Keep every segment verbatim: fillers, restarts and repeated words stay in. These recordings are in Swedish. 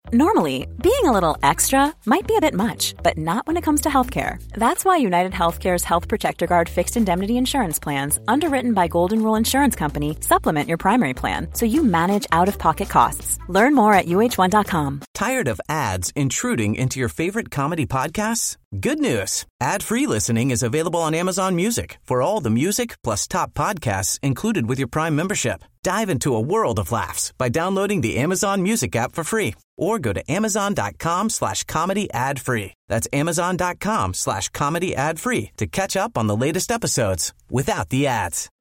Normally, being a little extra might be a bit much, but not when it comes to healthcare. That's why United Healthcare's Health Protector Guard fixed indemnity insurance plans, underwritten by Golden Rule Insurance Company, supplement your primary plan so you manage out-of-pocket costs. Learn more at U H one dot com. Tired of ads intruding into your favorite comedy podcasts? Good news. Ad-free listening is available on Amazon Music for all the music plus top podcasts included with your Prime membership. Dive into a world of laughs by downloading the Amazon Music app for free or go to amazon.com slash comedy ad free. That's amazon.com slash comedy ad free to catch up on the latest episodes without the ads.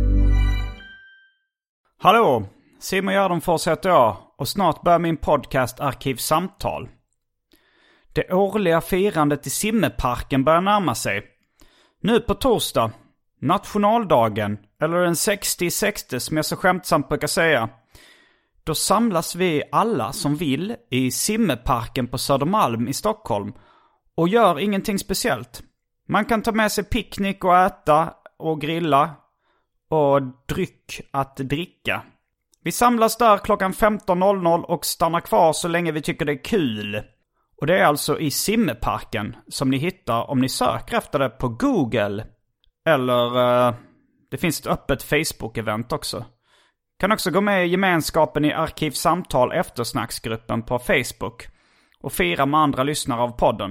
Hallå, Simon Gärdenfors heter jag och snart börjar min podcast Arkivsamtal. Det årliga firandet i Simmeparken börjar närma sig. Nu på torsdag, nationaldagen, eller den sextio sextio som jag så skämtsamt brukar säga. Då samlas vi alla som vill i Simmeparken på Södermalm i Stockholm och gör ingenting speciellt. Man kan ta med sig picknick och äta och grilla och dryck att dricka. Vi samlas där klockan femton och stannar kvar så länge vi tycker det är kul. Och det är alltså i Simmeparken som ni hittar om ni söker efter det på Google. Eller uh, det finns ett öppet Facebook-event också. Kan också gå med i gemenskapen i Arkivsamtal eftersnacksgruppen på Facebook och fira med andra lyssnare av podden.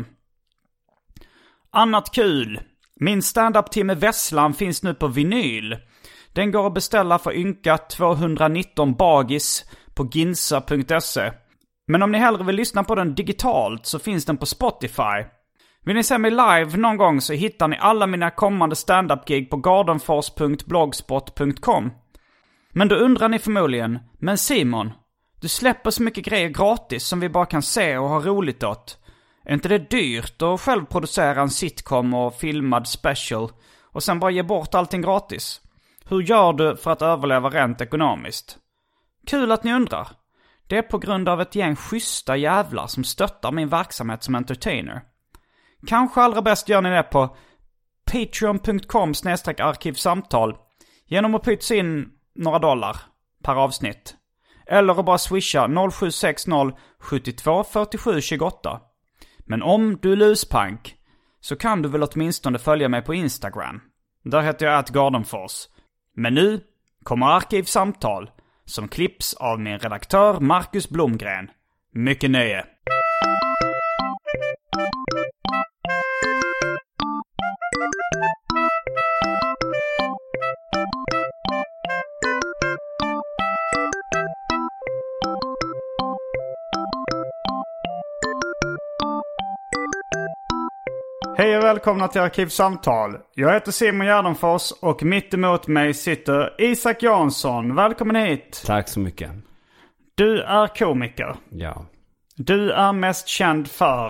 Annat kul. Min stand-up-timme Vesslan finns nu på vinyl. Den går att beställa för ynka tvåhundranitton bagis på ginsa punkt se. Men om ni hellre vill lyssna på den digitalt så finns den på Spotify. Vill ni se mig live någon gång så hittar ni alla mina kommande stand-up-gig på gardenfors punkt blogspot punkt com. Men då undrar ni förmodligen, men Simon, du släpper så mycket grejer gratis som vi bara kan se och ha roligt åt. Är inte det dyrt att själv producera en sitcom och filmad special och sen bara ge bort allting gratis? Hur gör du för att överleva rent ekonomiskt? Kul att ni undrar. Det är på grund av ett gäng schyssta jävlar som stöttar min verksamhet som entertainer. Kanske allra bäst gör ni det på patreon punkt com slash arkivsamtal genom att pytsa in några dollar per avsnitt. Eller att bara swisha noll sju sex noll sju två fyra sju två åtta. Men om du är luspank så kan du väl åtminstone följa mig på Instagram. Där heter jag at Gardenfors. Men nu kommer Arkivsamtal som klipps av min redaktör Marcus Blomgren. Mycket nöje. Hej och välkomna till Arkivsamtal. Jag heter Simon Gärdenfors och mitt emot mig sitter Isak Jansson. Välkommen hit. Tack så mycket. Du är komiker. Ja. Du är mest känd för...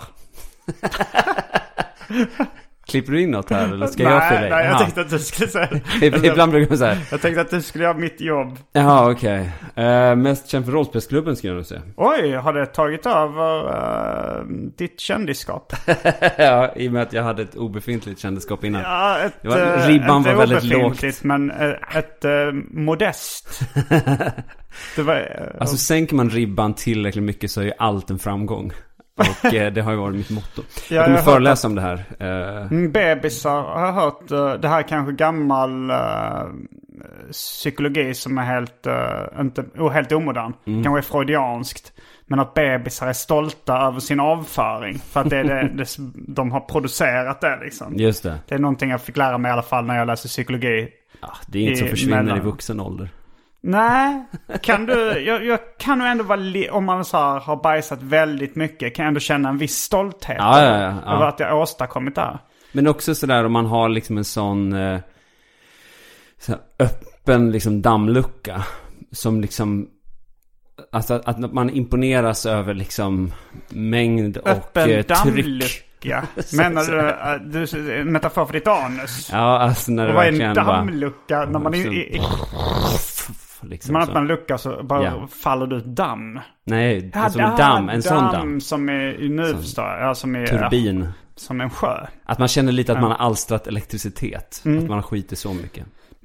Klipper du in något här eller ska nej, jag för dig? Nej, jag Aha. tänkte att du skulle säga... Ibland brukar man säga... Jag tänkte att du skulle göra mitt jobb. Jaha, okej. Okay. Uh, mest känd för rollspelsklubben skulle jag nog säga. Oj, har det tagit över uh, ditt kändisskap? Ja, i och med att jag hade ett obefintligt kändisskap innan. Ja, ett, det var, ribban var väldigt lågt. Men ett, ett uh, modest. Det var, uh, alltså sänker man ribban tillräckligt mycket så är ju allt en framgång. Och eh, det har ju varit mitt motto. Ja, jag kommer jag föreläsa om det här. Uh... Bebisar har jag hört. Uh, det här är kanske gammal uh, psykologi som är helt, uh, inte, oh, helt omodern. Mm. Kanske är freudianskt. Men att bebisar är stolta över sin avföring. För att det är det, det, de har producerat det liksom. Just det. Det är någonting jag fick lära mig i alla fall när jag läser psykologi. Ja, det är inte så försvinner mellan... i vuxen ålder. Nej, kan du, jag, jag kan nog ändå vara, li, om man så här, har bajsat väldigt mycket, kan jag ändå känna en viss stolthet ja, ja, ja, ja. över att jag åstadkommit det. Men också sådär om man har liksom en sån eh, så öppen liksom dammlucka som liksom, alltså att, att man imponeras över liksom mängd och öppen eh, tryck. Ja, menar du, du metafor för ditt anus? Ja, alltså när det verkligen en dammlucka när man är i, liksom man så. öppnar en lucka så bara ja. Faller det ut damm. Nej, ja, alltså en damm, en damm sån damm som är i nu förstår ja, som är turbin. Ja, som en sjö. Att man känner lite att man har alstrat elektricitet, mm. att man har skitit så mycket.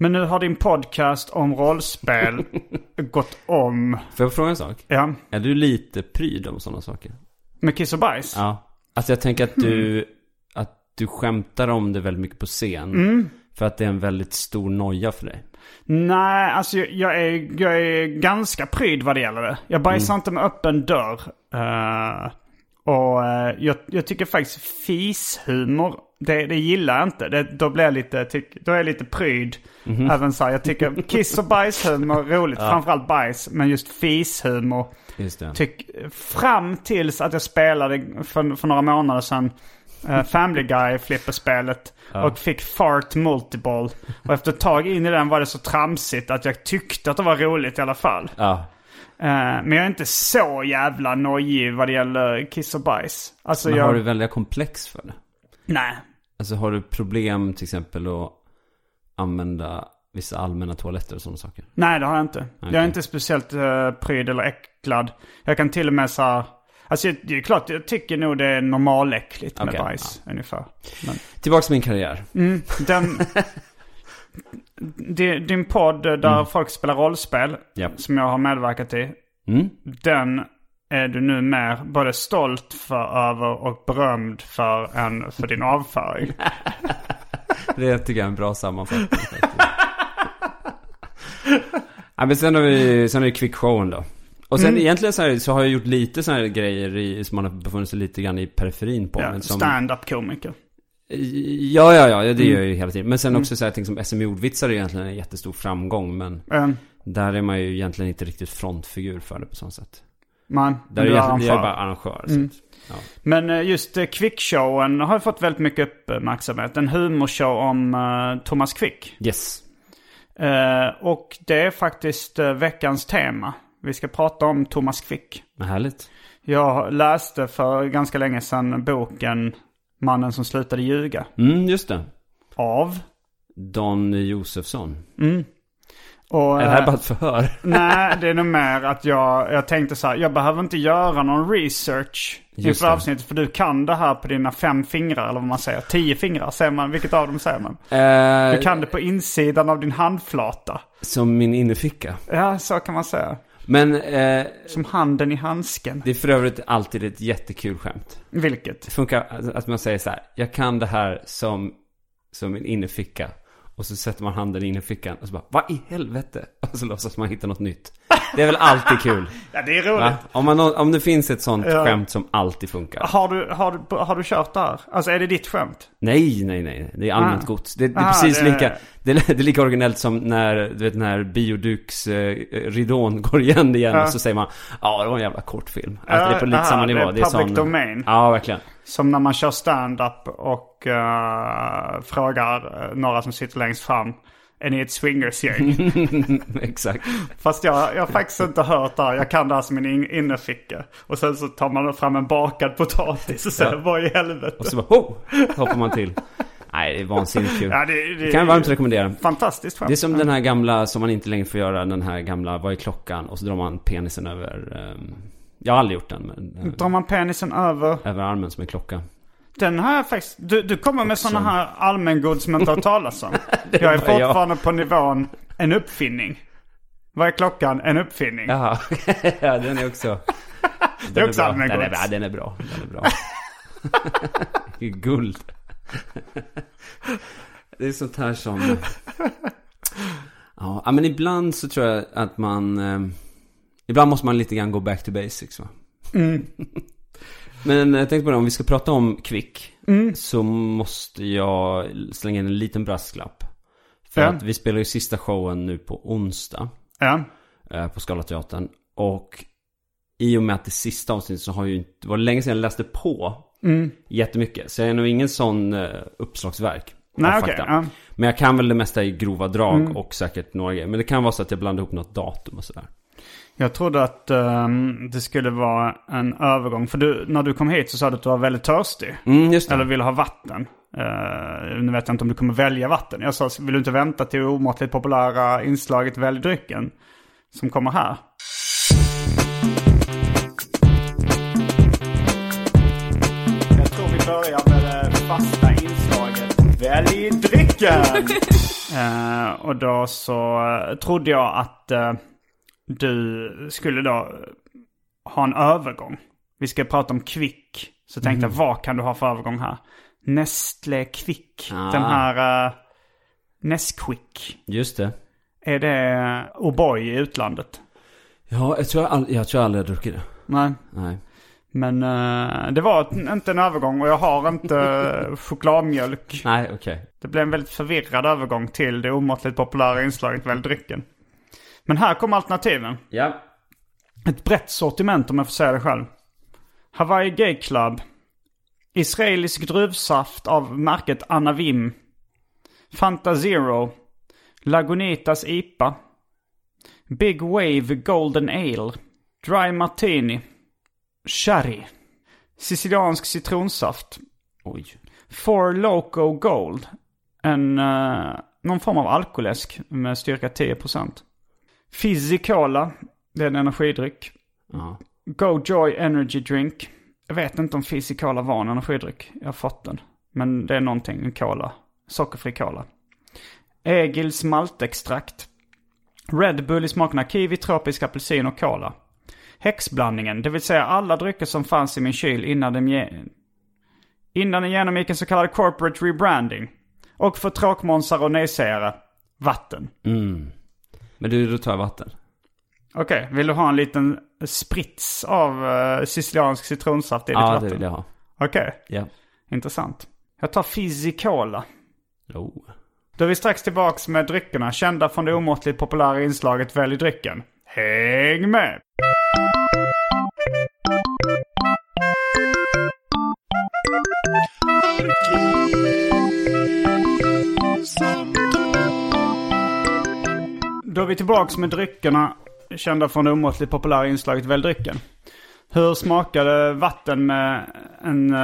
Men nu har din podcast om rollspel gått om. Får jag fråga en sak? Ja. Är du lite pryd om sådana saker? Med kiss och bajs? Ja. Alltså jag tänker att du, mm. att du skämtar om det väldigt mycket på scen. Mm. För att det är en väldigt stor noja för dig. Nej, alltså jag är, jag är ganska pryd vad det gäller det. Jag bajsar mm. inte med öppen dörr. Uh, och uh, jag, jag tycker faktiskt fishumor, det, det gillar jag inte. Det, då blir jag lite, tyck, då är jag lite pryd. Mm-hmm. Även så här, jag tycker kiss och bajshumor är roligt. Ja. Framförallt bajs, men just fishumor. Just det. Tyck, fram tills att jag spelade för, för några månader sedan Uh, Family Guy flipperspelet ja. Och fick Fart Multiball. Och efter ett tag in i den var det så tramsigt att jag tyckte att det var roligt i alla fall. Ja. uh, Men jag är inte så jävla nojig vad det gäller kiss och bajs. Alltså Men jag... har du väldigt komplex för det? Nej. Alltså har du problem till exempel att använda vissa allmänna toaletter och sådana saker? Nej, det har jag inte. Okay. Jag är inte speciellt uh, pryd eller äcklad. Jag kan till och med så... Alltså det är klart, jag tycker nog det är normaläckligt med okay, bajs, ja. Ungefär. Men... Tillbaka till min karriär. Mm, den... din, din podd där mm. folk spelar rollspel, yep. som jag har medverkat i, mm. den är du nu mer både stolt för, över och berömd för än för din avföring. Det tycker jag är en bra sammanfattning. Ja, men sen har vi, sen är det Kvick-showen då. Och sen mm. egentligen så, här, så har jag gjort lite såna här grejer i, som man har befunnit sig lite grann i periferin på. Ja, men som... stand-up-komiker. Ja, ja, ja, det mm. gör jag ju hela tiden. Men sen också så här, ting som S M I-ordvitsar är egentligen en jättestor framgång. Men mm. där är man ju egentligen inte riktigt frontfigur för det på sånt sätt. Man, där är jag, jag är bara arrangör. Mm. Så, ja. Men just uh, Kvick-showen har fått väldigt mycket uppmärksamhet. En humorshow om uh, Thomas Quick. Yes. Uh, och det är faktiskt uh, veckans tema. Vi ska prata om Thomas Quick. Vad härligt. Jag läste för ganska länge sedan boken Mannen som slutade ljuga. Mm, just det. Av? Don Josefsson. Mm. Och, är det här bara ett förhör? Nej, det är nog mer att jag, jag tänkte så här, jag behöver inte göra någon research inför avsnittet, för du kan det här på dina fem fingrar, eller vad man säger. Tio fingrar, säger man. Vilket av dem säger man? Uh, du kan det på insidan av din handflata. Som min innerficka. Ja, så kan man säga. Men, eh, som handen i handsken. Det är för övrigt alltid ett jättekul skämt. Vilket? Det funkar att man säger så här: jag kan det här som, som en innerficka. Och så sätter man handen i innerfickan och så bara, vad i helvete? Och så låtsas man hitta något nytt. Det är väl alltid kul. Ja, det är roligt. Om, man, om det finns ett sånt ja. skämt som alltid funkar. Har du, har, du, har du kört där? Alltså är det ditt skämt? Nej, nej, nej. Det är allmänt ah. gods. Det, det är ah, precis det... lika det är, det är lika originellt som när, du vet, när Bioduks eh, ridån går igen igen ja. och så säger man, ja, det var en jävla kortfilm. Att ja, det är på lite aha, samma nivå. Det är, det är public sån... domain. Ja, verkligen. Som när man kör stand-up och uh, frågar några som sitter längst fram, är ni ett swingersgäng? Exakt. Fast jag, jag har faktiskt inte hört det här. Jag kan det här som en in- innerficka. Och sen så tar man fram en bakad potatis och säger, ja. vad i helvete? Och så bara, ho! Hoppar man till. Nej, det är vansinnigt kul. Ja, det, det, det kan jag varmt rekommendera. Fantastiskt skämt. Det är som den här gamla, som man inte längre får göra, den här gamla, vad är klockan? Och så drar man penisen över... Um, jag har aldrig gjort den. Men, drar man penisen över? Över armen som en klocka. Den här är faktiskt... Du, du kommer med sådana här allmängod som jag inte har talat om. Jag är fortfarande på nivån en uppfinning. Vad är klockan? En uppfinning. Jaha. Ja, den är också... Den det är också allmängod. Den är, den är bra. Den är bra. Det är guld. Det är sånt här som... Ja, men ibland så tror jag att man... Eh, ibland måste man lite grann gå back to basics, va? Mm. Men jag tänkte på det, om vi ska prata om Kvick mm. så måste jag slänga in en liten brasklapp. För ja. att vi spelar ju sista showen nu på onsdag ja. på Scalateatern. Och i och med att det sista avsnittet så har ju inte... Det var länge sedan jag läste på mm. jättemycket. Så jag är nog ingen sån uh, uppslagsverk. Nej, okay, ja. Men jag kan väl det mesta i grova drag mm. och säkert några grejer. Men det kan vara så att jag blandar ihop något datum och sådär. Jag trodde att um, det skulle vara en övergång. För du, när du kom hit så sa du att du var väldigt törstig. Mm, just det. Eller ville ha vatten. Uh, nu vet jag inte om du kommer välja vatten. Jag sa, vill du inte vänta till omåttligt populära inslaget Välj drycken som kommer här? Jag tror vi börjar med det fasta inslaget Välj drycken. Uh, och då så uh, trodde jag att uh, du skulle då ha en övergång. Vi ska prata om Kvick. Så tänkte mm. jag, vad kan du ha för övergång här? Nestlé Kvick. Ah. Den här uh, Nesquik. Just det. Är det O'boy i utlandet? Ja, jag tror jag, all, jag, tror jag aldrig har druckit det. Nej. Nej. Men uh, det var inte en övergång och jag har inte chokladmjölk. Nej, okej. Okay. Det blev en väldigt förvirrad övergång till det omåttligt populära inslaget Välj drycken. Men här kommer alternativen. Ja. Ett brett sortiment om jag får säga det själv. Hawaii Gay Club. Israelisk druvsaft av märket Anavim. Fanta Zero. Lagunitas I P A. Big Wave Golden Ale. Dry Martini. Sherry. Siciliansk citronsaft. Oj. Four Loco Gold. En, uh, någon form av alkoläsk med styrka tio procent. Fizzy Cola. Det är en energidryck. Uh-huh. Go Joy Energy Drink. Jag vet inte om Fizzy Cola var en energidryck. Jag har fått den. Men det är någonting, en cola. Sockerfri cola. Egils maltextrakt. Red Bull i smakerna kiwi, tropisk apelsin och cola. Häxblandningen, det vill säga alla drycker som fanns i min kyl innan den, ge- innan den genomgick en så kallad corporate rebranding. Och för tråkmånsar och nejsägare, vatten. Mm. Men du, då tar jag vatten. Okej, okay. Vill du ha en liten sprits av uh, siciliansk citronsaft i ditt ja, vatten? Ja, det vill jag ha. Okej, okay. Ja. Intressant. Jag tar Fizzy Cola. Oh. Då är vi strax tillbaks med dryckerna, kända från det omåttligt populära inslaget Välj drycken. Häng med! Då är vi tillbaks med dryckerna, kända från det omåttligt populära inslaget Välj drycken. Hur smakade vatten med en,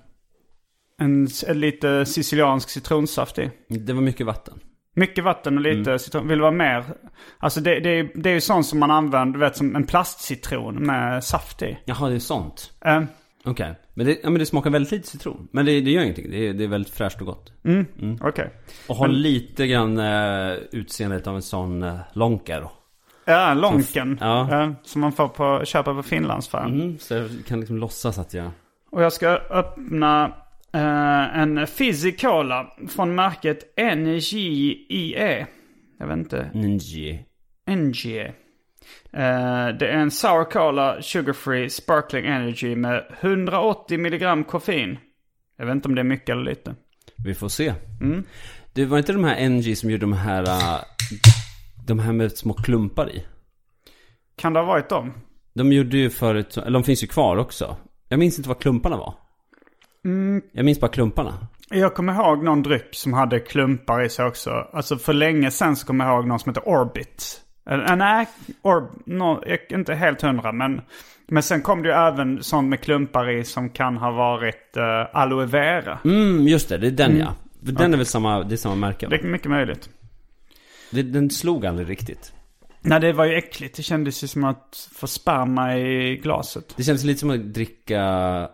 en, en lite siciliansk citronsaft i? Det var mycket vatten. Mycket vatten och lite mm. citron. Vill du vara mer? Alltså det, det, är, det är ju sånt som man använder, vet, som en plastcitron med saft i. Jaha, det är sånt. Um, Okej. Okay. Men, det, ja, men det smakar väldigt lite citron. Men det, det gör ingenting. Det är, det är väldigt fräscht och gott. Mm. Mm. Okej. Okay. Och har men, lite grann uh, utseendet av en sån uh, lonker. Ja, lonken. Som, ja. Uh, som man får på, köpa på Finlandsfärgen. Mm, så jag kan liksom låtsas att jag... Och jag ska öppna uh, en Fizzy Cola från märket N G I E. Jag vet inte. N G. N G E. Uh, det är en sour cola, sugar free, sparkling energy med hundraåttio milligram koffein. Jag vet inte om det är mycket eller lite. Vi får se. Mm. Det var inte de här N G som gjorde de här uh, de här med små klumpar i? Kan det ha varit dem? De gjorde ju förut, eller de finns ju kvar också. Jag minns inte vad klumparna var. Mm. Jag minns bara klumparna. Jag kommer ihåg någon dryck som hade klumpar i sig också. Alltså för länge sedan så kommer jag ihåg någon som heter Orbit. Uh, nej, Orb, no, inte helt hundra, men, men sen kom det ju även sånt med klumpar i som kan ha varit uh, aloe vera. Mm, just det, det är den mm. ja. Den okay. är väl samma, det är samma märke. Det är mycket möjligt. Det, den slog aldrig riktigt. Nej, det var ju äckligt. Det kändes ju som att få sperma i glaset. Det kändes lite som att dricka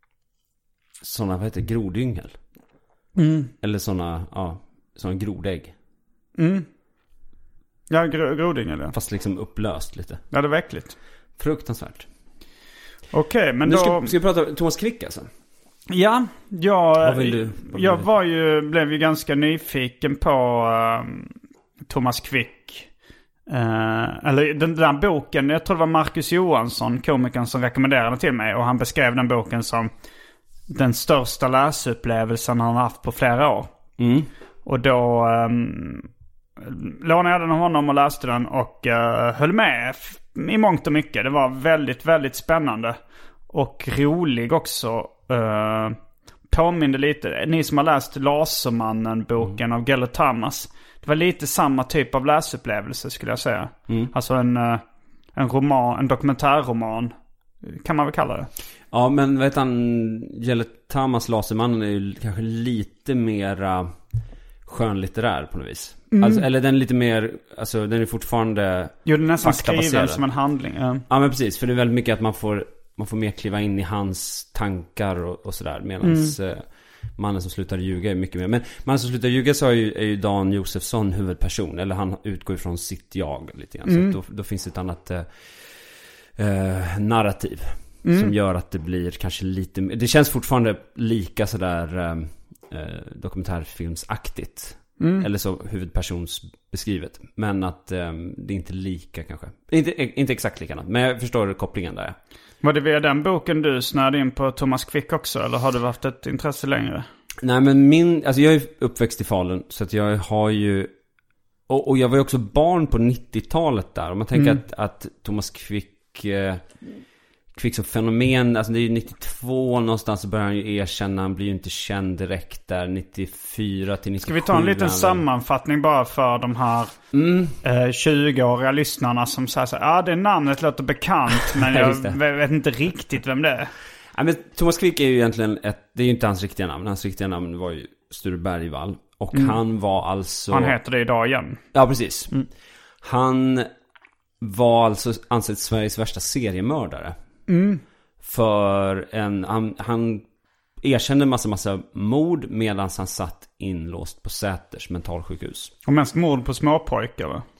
såna, vad heter det, grodyngel. Mm. Eller såna, ja, såna grodägg. Mm. Ja, gro- grodyngel, ja. Fast liksom upplöst lite. Ja, det var äckligt. Fruktansvärt. Okej, okay, men nu då... Ska, ska vi prata Thomas Quick alltså? Ja, jag, vad vill du? Vad jag vill var ju, blev ju ganska nyfiken på um, Thomas Quick. Uh, eller den där boken, jag tror det var Marcus Johansson, komikern, som rekommenderade till mig. Och han beskrev den boken som den största läsupplevelsen han har haft på flera år. Mm. Och då um, lånade jag den av honom och läste den och uh, höll med f- i mångt och mycket. Det var väldigt, väldigt spännande. Och rolig också. Uh, påminner lite, ni som har läst Lasermannen-boken mm. av Gellert Tamas. Det var lite samma typ av läsupplevelse skulle jag säga. Mm. Alltså en, en roman, en dokumentärroman kan man väl kalla det. Ja, men vet han, Gellert Tamas Lasermannen är ju kanske lite mera skönlitterär på något vis. Mm. Alltså, eller den är lite mer, alltså den är fortfarande jo, den är nästan skriven som en handling. Ja. ja, men precis, för det är väldigt mycket att man får man får mer kliva in i hans tankar och, och sådär. Medans, mm. Mannen som slutar ljuga är mycket mer. Men Mannen som slutar ljuga så är ju, är ju Dan Josefsson huvudperson. Eller han utgår ifrån sitt jag lite grann. Mm. Så då, då finns det ett annat eh, eh, narrativ. Mm. Som gör att det blir kanske lite... Det känns fortfarande lika sådär eh, dokumentärfilmsaktigt. Mm. Eller så huvudpersonsbeskrivet. Men att eh, det är inte lika kanske. Inte, inte exakt likadant. Men jag förstår kopplingen där. Var det via den boken du snärde in på Thomas Quick också? Eller har du haft ett intresse längre? Nej, men min... Alltså jag är uppväxt i Falun. Så att jag har ju... Och, och jag var ju också barn på nittiotalet där. Om man tänker mm. att, att Thomas Quick... Eh, Quick som fenomen, alltså det är ju nittiotvå någonstans så börjar han ju erkänna, han blir ju inte känd direkt där, nittiofyra till nittiosju. Ska vi ta en liten sammanfattning bara för de här mm. eh, tjugo-åriga lyssnarna som säger så ja ah, det namnet låter bekant men jag vet inte riktigt vem det är. Ja, men Thomas Quick är ju egentligen ett, det är ju inte hans riktiga namn, hans riktiga namn var ju Sture Bergvall och mm. han var alltså... Han heter det idag igen. Ja, precis. Mm. Han var alltså ansett Sveriges värsta seriemördare. Mm. För en han, han erkände massa massa mord medan han satt inlåst på Säters mentalsjukhus. Och mest mord på småpojkar va?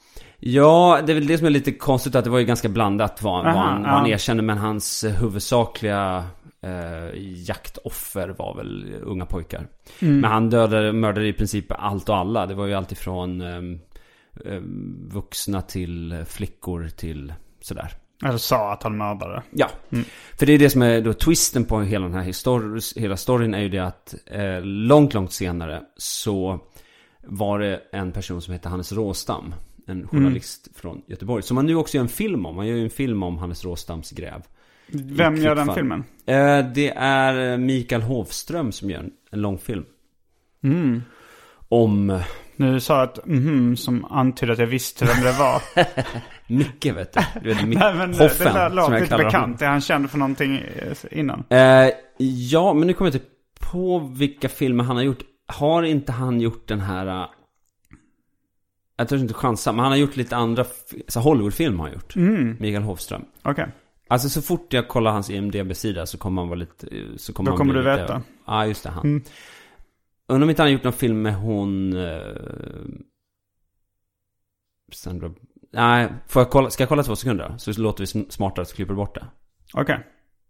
Ja, det är väl det som är lite konstigt att det var ju ganska blandat vad, Aha, vad, han, ja. vad han erkände. Men hans huvudsakliga eh, jaktoffer var väl unga pojkar. Mm. Men han dödade, mördade i princip allt och alla. Det var ju alltid från eh, eh, vuxna till flickor till sådär. Eller sa att han mördade. Ja, mm. för det är det som är då twisten på hela den här histor- hela storyn är ju det att eh, långt, långt senare så var det en person som heter Hannes Råstam, en journalist mm. från Göteborg, som man nu också gör en film om. Man gör ju en film om Hannes Råstams gräv. Vem gör den filmen? Eh, det är Mikael Hovström som gör en, en lång film. Mm. Om... Nu sa att mm, som antydde att jag visste vem det var. Mycket vet du. Du vet, Nej, men Hoffen, det där låter lite bekant. Är han känd för någonting innan? Eh, ja, men nu kommer jag inte på vilka filmer han har gjort. Har inte han gjort den här... Jag tror inte chansa, men han har gjort lite andra... Så Hollywoodfilm har han gjort. Mm. Mikael Hovström. Okej. Okay. Alltså så fort jag kollar hans I M D B-sida så kommer han vara lite... Så kommer Då kommer du lite, veta. Ja, ah, just det, han. Mm. Undrar om inte han har gjort någon film med hon... Uh, Sandra... Nej, får jag kolla, ska jag kolla två sekunder? Så låter vi smartare så klipper bort det. Okej. Okay.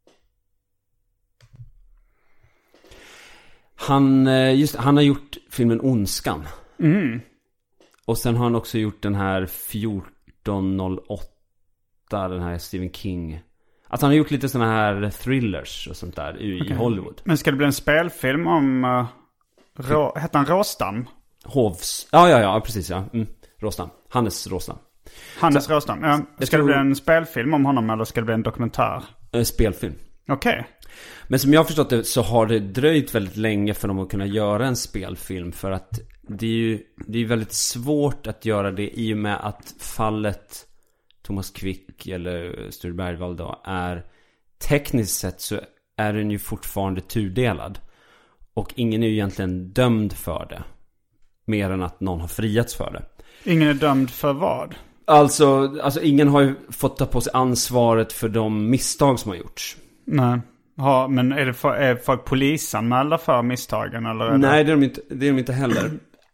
Han, just, han har gjort filmen Ondskan. Mm. Och sen har han också gjort den här fjorton noll åtta, den här Stephen King. Alltså han har gjort lite såna här thrillers och sånt där i, okay. i Hollywood. Men ska det bli en spelfilm om... Uh, Rå, heter han Råstam? Hovs... Ja, ja, ja, precis, ja. Mm. Råstam. Hannes Råstam. Hannes så, Råstam, ja. Ska det bli en spelfilm om honom eller ska det bli en dokumentär? En spelfilm. Okej. Okay. Men som jag har förstått det så har det dröjt väldigt länge för dem att kunna göra en spelfilm. För att det är ju det är väldigt svårt att göra det i och med att fallet Thomas Quick eller Sture Bergvall då är tekniskt sett så är den ju fortfarande tudelad. Och ingen är ju egentligen dömd för det. Mer än att någon har friats för det. Ingen är dömd för vad? Alltså, alltså ingen har ju fått ta på sig ansvaret för de misstag som har gjorts. Nej. Ja, men är det för, är folk polisanmälda för misstagen? Eller är Nej, det... det är de inte, det är de inte heller.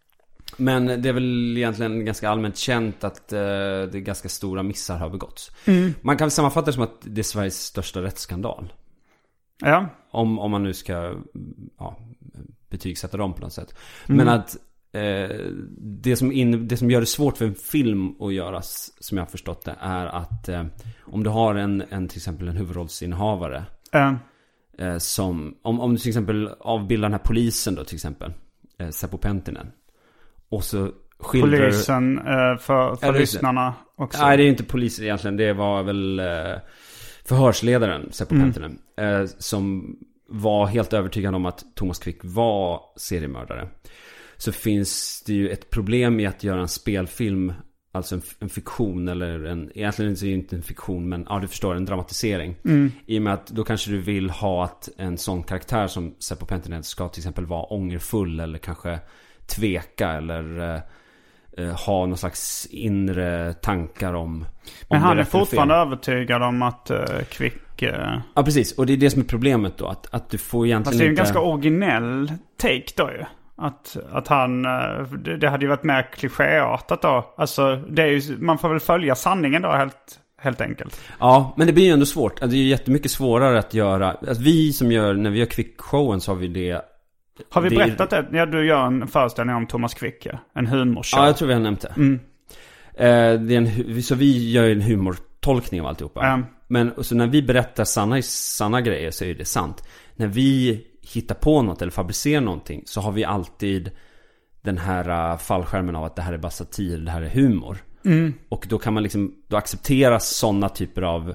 Men det är väl egentligen ganska allmänt känt att uh, det är ganska stora missar har begåtts. Mm. Man kan sammanfatta det som att det är Sveriges största rättsskandal. Ja. Om, om man nu ska ja, betygsätta dem på något sätt. Mm. Men att eh, det, som in, det som gör det svårt för en film att göras, som jag har förstått det, är att eh, om du har en, en till exempel en huvudrollsinnehavare mm. eh, som, om, om du till exempel avbildar den här polisen då till exempel, eh, Seppo Penttinen, och så skildrar... Polisen eh, för, för lyssnarna också. Nej, det är inte polisen egentligen, det var väl... Eh, förhörsledaren Seppo mm. Penttinen eh, som var helt övertygad om att Thomas Quick var seriemördare. Så finns det ju ett problem i att göra en spelfilm, alltså en, en fiktion eller en, egentligen är det inte en fiktion, men ja, du förstår, en dramatisering. Mm. I och med att då kanske du vill ha att en sån karaktär som Seppo Penttinen ska till exempel vara ångerfull eller kanske tveka eller eh, ha någon slags inre tankar om... Men om han det är fortfarande övertygad om att uh, Quick... Uh... Ja, precis. Och det är det som är problemet då. Att, att du får egentligen Fast det är en inte... ganska originell take då ju. Att, att han... Det, det hade ju varit mer klichéartat då. Alltså, det är ju, man får väl följa sanningen då helt, helt enkelt. Ja, men det blir ju ändå svårt. Det är ju jättemycket svårare att göra... Alltså, vi som gör... När vi gör Quick-showen så har vi det... Har vi det berättat det? Ja, du gör en föreställning om Thomas Quick, ja. En humorshow. Ja, jag tror vi har nämnt det. Mm. Eh, det är en, så vi gör en humortolkning av alltihopa. Mm. Men så när vi berättar sanna, sanna grejer så är det sant. När vi hittar på något eller fabricerar någonting så har vi alltid den här uh, fallskärmen av att det här är bara satir, det här är humor. Mm. Och då kan man liksom, då accepteras sådana typer av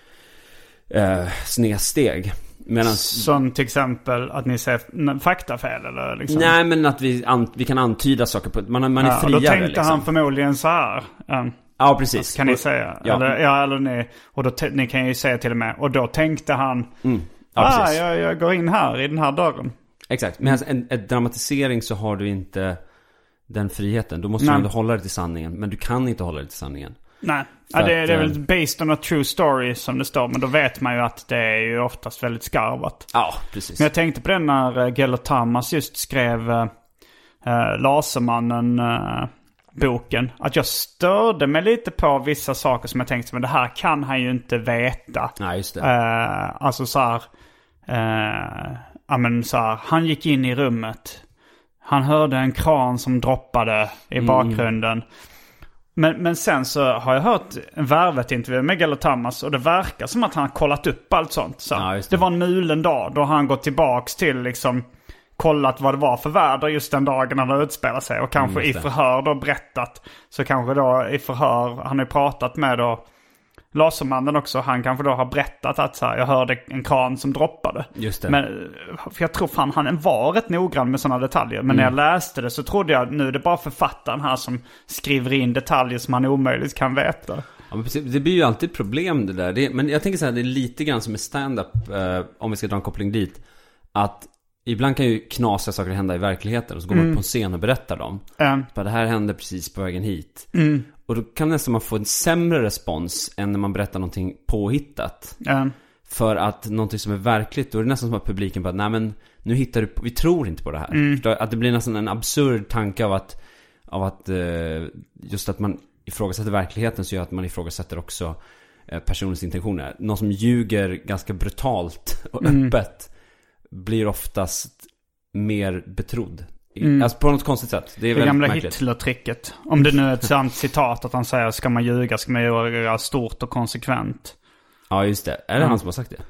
uh, snedsteg. Medan... Som till exempel att ni säger faktafel eller liksom. Nej, men att vi, an, vi kan antyda saker på, man, man är ja, friare. Och då tänkte liksom. han förmodligen så här. Um, ja, precis. Kan ni säga. Ja. Eller, ja, eller ni. Och då te- ni kan ju säga till och med. Och då tänkte han. Mm. Ja, ah, precis. jag, jag går in här i den här dörren. Exakt. Men alltså, en, en dramatisering så har du inte den friheten. Då måste Nej. du ändå hålla dig till sanningen. Men du kan inte hålla dig till sanningen. Nej, ja, det, att, det är väl based on a true story som det står. Men då vet man ju att det är ju oftast väldigt skarvat. Ja, precis. Men jag tänkte på den när uh, Gellert Tamas just skrev uh, uh, Lasermannen uh, boken. Att jag störde mig lite på vissa saker som jag tänkte, men det här kan han ju inte veta. Nej, just det. Uh, alltså så här, uh, ja men så här, han gick in i rummet. Han hörde en kran som droppade i Mm. bakgrunden. Men, men sen så har jag hört en Värvet-intervju med Gellert Tamas och det verkar som att han har kollat upp allt sånt. Så Ja, just det. det var en mulen dag då han gått tillbaks till liksom kollat vad det var för väder just den dagen han utspelat sig. Och kanske Mm, i just det. förhör då berättat. Så kanske då i förhör, han har ju pratat med då Lasermannen också. Han kanske då har berättat att så här, jag hörde en kran som droppade. Just det. Men för jag tror fan han var rätt noggrann med sådana detaljer. Men mm. när jag läste det så trodde jag nu är det bara författaren här som skriver in detaljer som han omöjligt kan veta. Ja, men precis. Det blir ju alltid problem det där. Det, men jag tänker så här, det är lite grann som med stand-up, eh, om vi ska dra en koppling dit. Att ibland kan ju knasiga saker hända i verkligheten. Och så går Mm. man på en scen och berättar dem. Mm. Bara, det här hände precis på vägen hit. Mm. Och då kan nästan man få en sämre respons än när man berättar någonting påhittat. Mm. För att någonting som är verkligt, då är det nästan som att publiken bara, nej men nu hittar du, vi tror inte på det här. Mm. Att det blir nästan en absurd tanke av att, av att eh, just att man ifrågasätter verkligheten så gör att man ifrågasätter också eh, personens intentioner. Någon som ljuger ganska brutalt och Mm. öppet blir oftast mer betrodd. Mm. Alltså på något konstigt sätt. Det är Det väldigt gamla märkligt. Hitler-tricket. Om det nu är ett sant citat att han säger ska man ljuga ska man göra stort och konsekvent. Ja, just det. Är det Ja. han som har sagt det?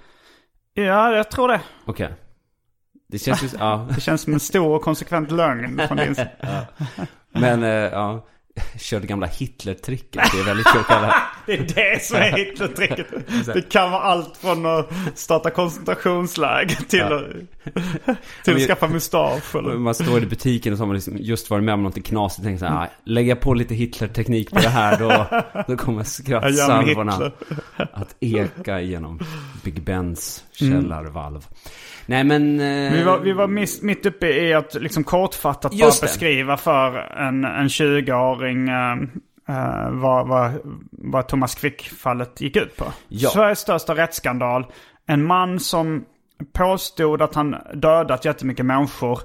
Ja, jag tror det. Okej. Okay. Det känns ju... ja. Det känns som en stor och konsekvent lögn från din sida. Ja. Men, eh, ja... Kör det gamla Hitler-tricket. Det är väldigt kul att kalla. Det är det som är Hitler-tricket. Det kan vara allt från att starta koncentrationsläger till, Ja. att, till att skaffa mustasch. Eller? Man står i butiken och så har man liksom just varit med om något knasigt och tänker så här, lägga på lite Hitler-teknik på det här, då, då kommer skrattsalvorna att eka genom Big Bens källarvalv. Mm. Nej, men... Eh... Vi var, vi var mitt, mitt uppe i att liksom kortfattat bara beskriva för en, en tjugoåring uh, uh, vad, vad, vad Thomas Quick-fallet gick ut på. Ja. Sveriges största rättsskandal. En man som påstod att han dödat jättemycket människor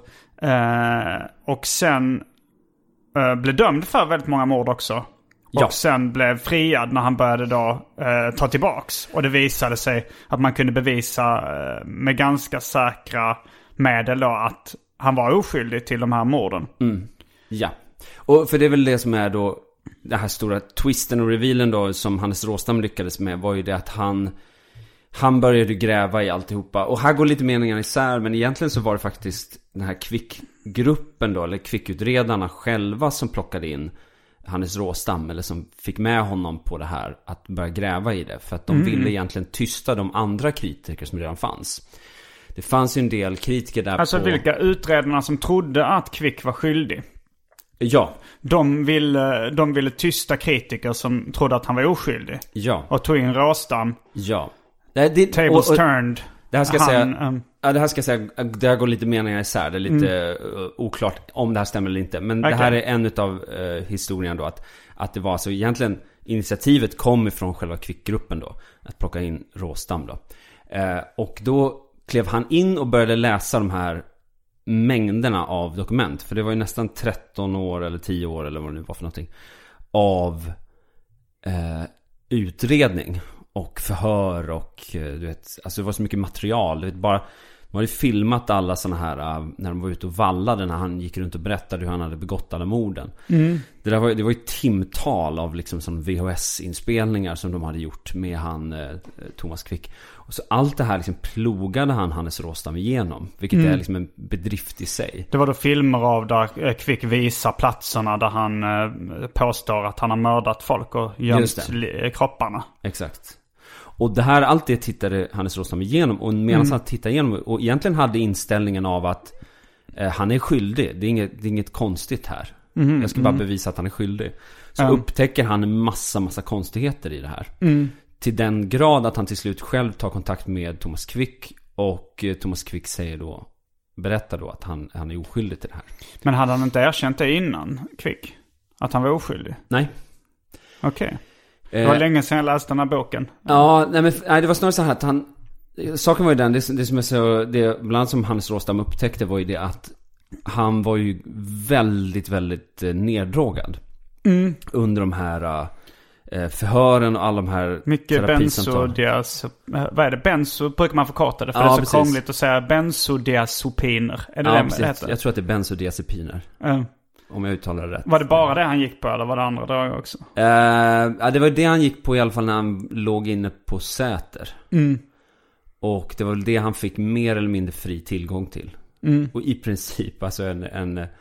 uh, och sen uh, blev dömd för väldigt många mord också. Och ja. sen blev friad när han började då eh, ta tillbaks. Och det visade sig att man kunde bevisa eh, med ganska säkra medel då att han var oskyldig till de här morden. Mm. Ja. Och för det är väl det som är då det här stora twisten och revealen då som Hannes Råstam lyckades med var ju det att han han började gräva i alltihopa. Och här går lite meningarna isär, men egentligen så var det faktiskt den här Quick-gruppen då, eller Quick-utredarna själva som plockade in Hannes Råstam, eller som fick med honom på det här att börja gräva i det, för att de mm. ville egentligen tysta de andra kritiker som redan fanns. Det fanns ju en del kritiker där alltså på... vilka utredarna som trodde att Quick var skyldig. Ja. De ville, de ville tysta kritiker som trodde att han var oskyldig. Ja. Och tog in Råstam. Ja. Det, det, Tables och, och, turned. Det här ska han, jag säga, um... ja, det här ska jag säga, det här går lite meningar isär. Det är lite mm. oklart om det här stämmer eller inte. Men okay. Det här är en av uh, historien då att, att det var så egentligen initiativet kom ifrån själva Kvick-gruppen då. Att plocka in Råstam då. Uh, och då klev han in och började läsa de här mängderna av dokument. För det var ju nästan tretton år eller tio år eller vad det nu var för någonting. Av uh, utredning och förhör och du vet, alltså det var så mycket material. Du vet, bara, man hade filmat alla såna här uh, när de var ute och vallade, när han gick runt och berättade hur han hade begått alla morden. Mm. Det, där var, det var ju timtal av liksom sån V H S-inspelningar som de hade gjort med han uh, Thomas Quick. Och så allt det här liksom plogade han Hannes Råstam igenom, vilket mm. är liksom en bedrift i sig. Det var då filmer av där Quick visar platserna där han uh, påstår att han har mördat folk och gömt kropparna. Exakt. Och det här, allt det tittade Hannes Råstam igenom. Och medan mm. han tittade igenom och egentligen hade inställningen av att eh, han är skyldig. Det är inget, det är inget konstigt här. Mm. Jag ska bara mm. bevisa att han är skyldig. Så mm. upptäcker han en massa, massa konstigheter i det här. Mm. Till den grad att han till slut själv tar kontakt med Thomas Quick. Och eh, Thomas Quick säger då, berättar då att han, han är oskyldig till det här. Men hade han inte erkänt det innan, Quick? Att han var oskyldig? Nej. Okej. Okay. Det var länge sedan jag läste den här boken. Ja, nej, men nej, det var snarare så här att han... Saken var ju den, det, det som är så... Det, bland annat som Hannes Råstam upptäckte var ju det att han var ju väldigt, väldigt neddrogad. Mm. Under de här eh, förhören och alla de här mycket benzodiaz... Vad är det? Benzo brukar man förkorta det, för ja, det är så precis. Krångligt att säga benzodiazepiner. Är det ja, det precis. det heter? Jag tror att det är benzodiazepiner. Mm. Om jag uttalar det rätt. Var det bara det han gick på eller var det andra drag också? Uh, ja, det var det han gick på i alla fall när han låg inne på Säter. Mm. Och det var väl det han fick mer eller mindre fri tillgång till. Mm. Och i princip alltså en, en eh,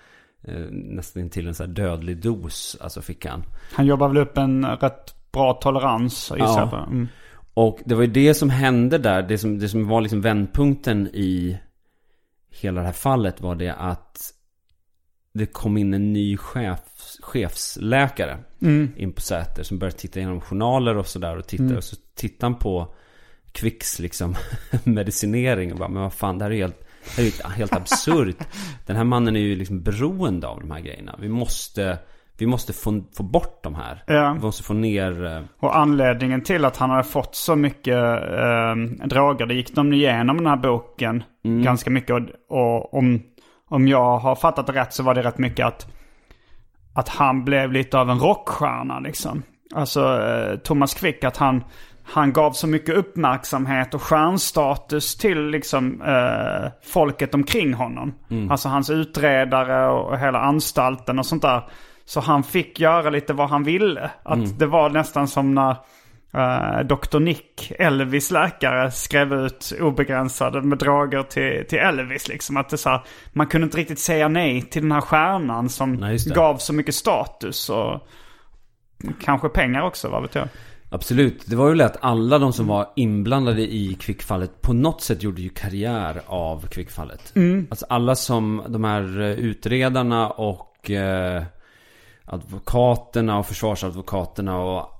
nästan till en så här dödlig dos alltså fick han. Han jobbar väl upp en rätt bra tolerans i ja. Mm. Och det var ju det som hände där. Det som, det som var liksom vändpunkten i hela det här fallet var det att det kom in en ny chef, chefsläkare mm. in på Säter som började titta igenom journaler och sådär och titta mm. och så tittade han på Quicks liksom medicinering och bara, men vad fan, det här är helt, det här är helt absurt. Den här mannen är ju liksom beroende av de här grejerna. Vi måste vi måste få, få bort de här. Ja. Vi måste få ner... Och anledningen till att han hade fått så mycket eh, droger, det gick de igenom den här boken mm. ganska mycket och, och om Om jag har fattat det rätt så var det rätt mycket att, att han blev lite av en rockstjärna liksom. Alltså eh, Thomas Quick, att han, han gav så mycket uppmärksamhet och stjärnstatus till liksom eh, folket omkring honom. Mm. Alltså hans utredare och, och hela anstalten och sånt där. Så han fick göra lite vad han ville. Att mm. det var nästan som när... Uh, doktor Nick, Elvis läkare, skrev ut obegränsade med droger till, till Elvis liksom. Att det så här, man kunde inte riktigt säga nej till den här stjärnan som nej, gav så mycket status och kanske pengar också, vad vet jag. Absolut, det var ju lätt att alla de som var inblandade i Kvickfallet på något sätt gjorde ju karriär av Kvickfallet. Mm. Alltså alla som, de här utredarna och eh, advokaterna och försvarsadvokaterna och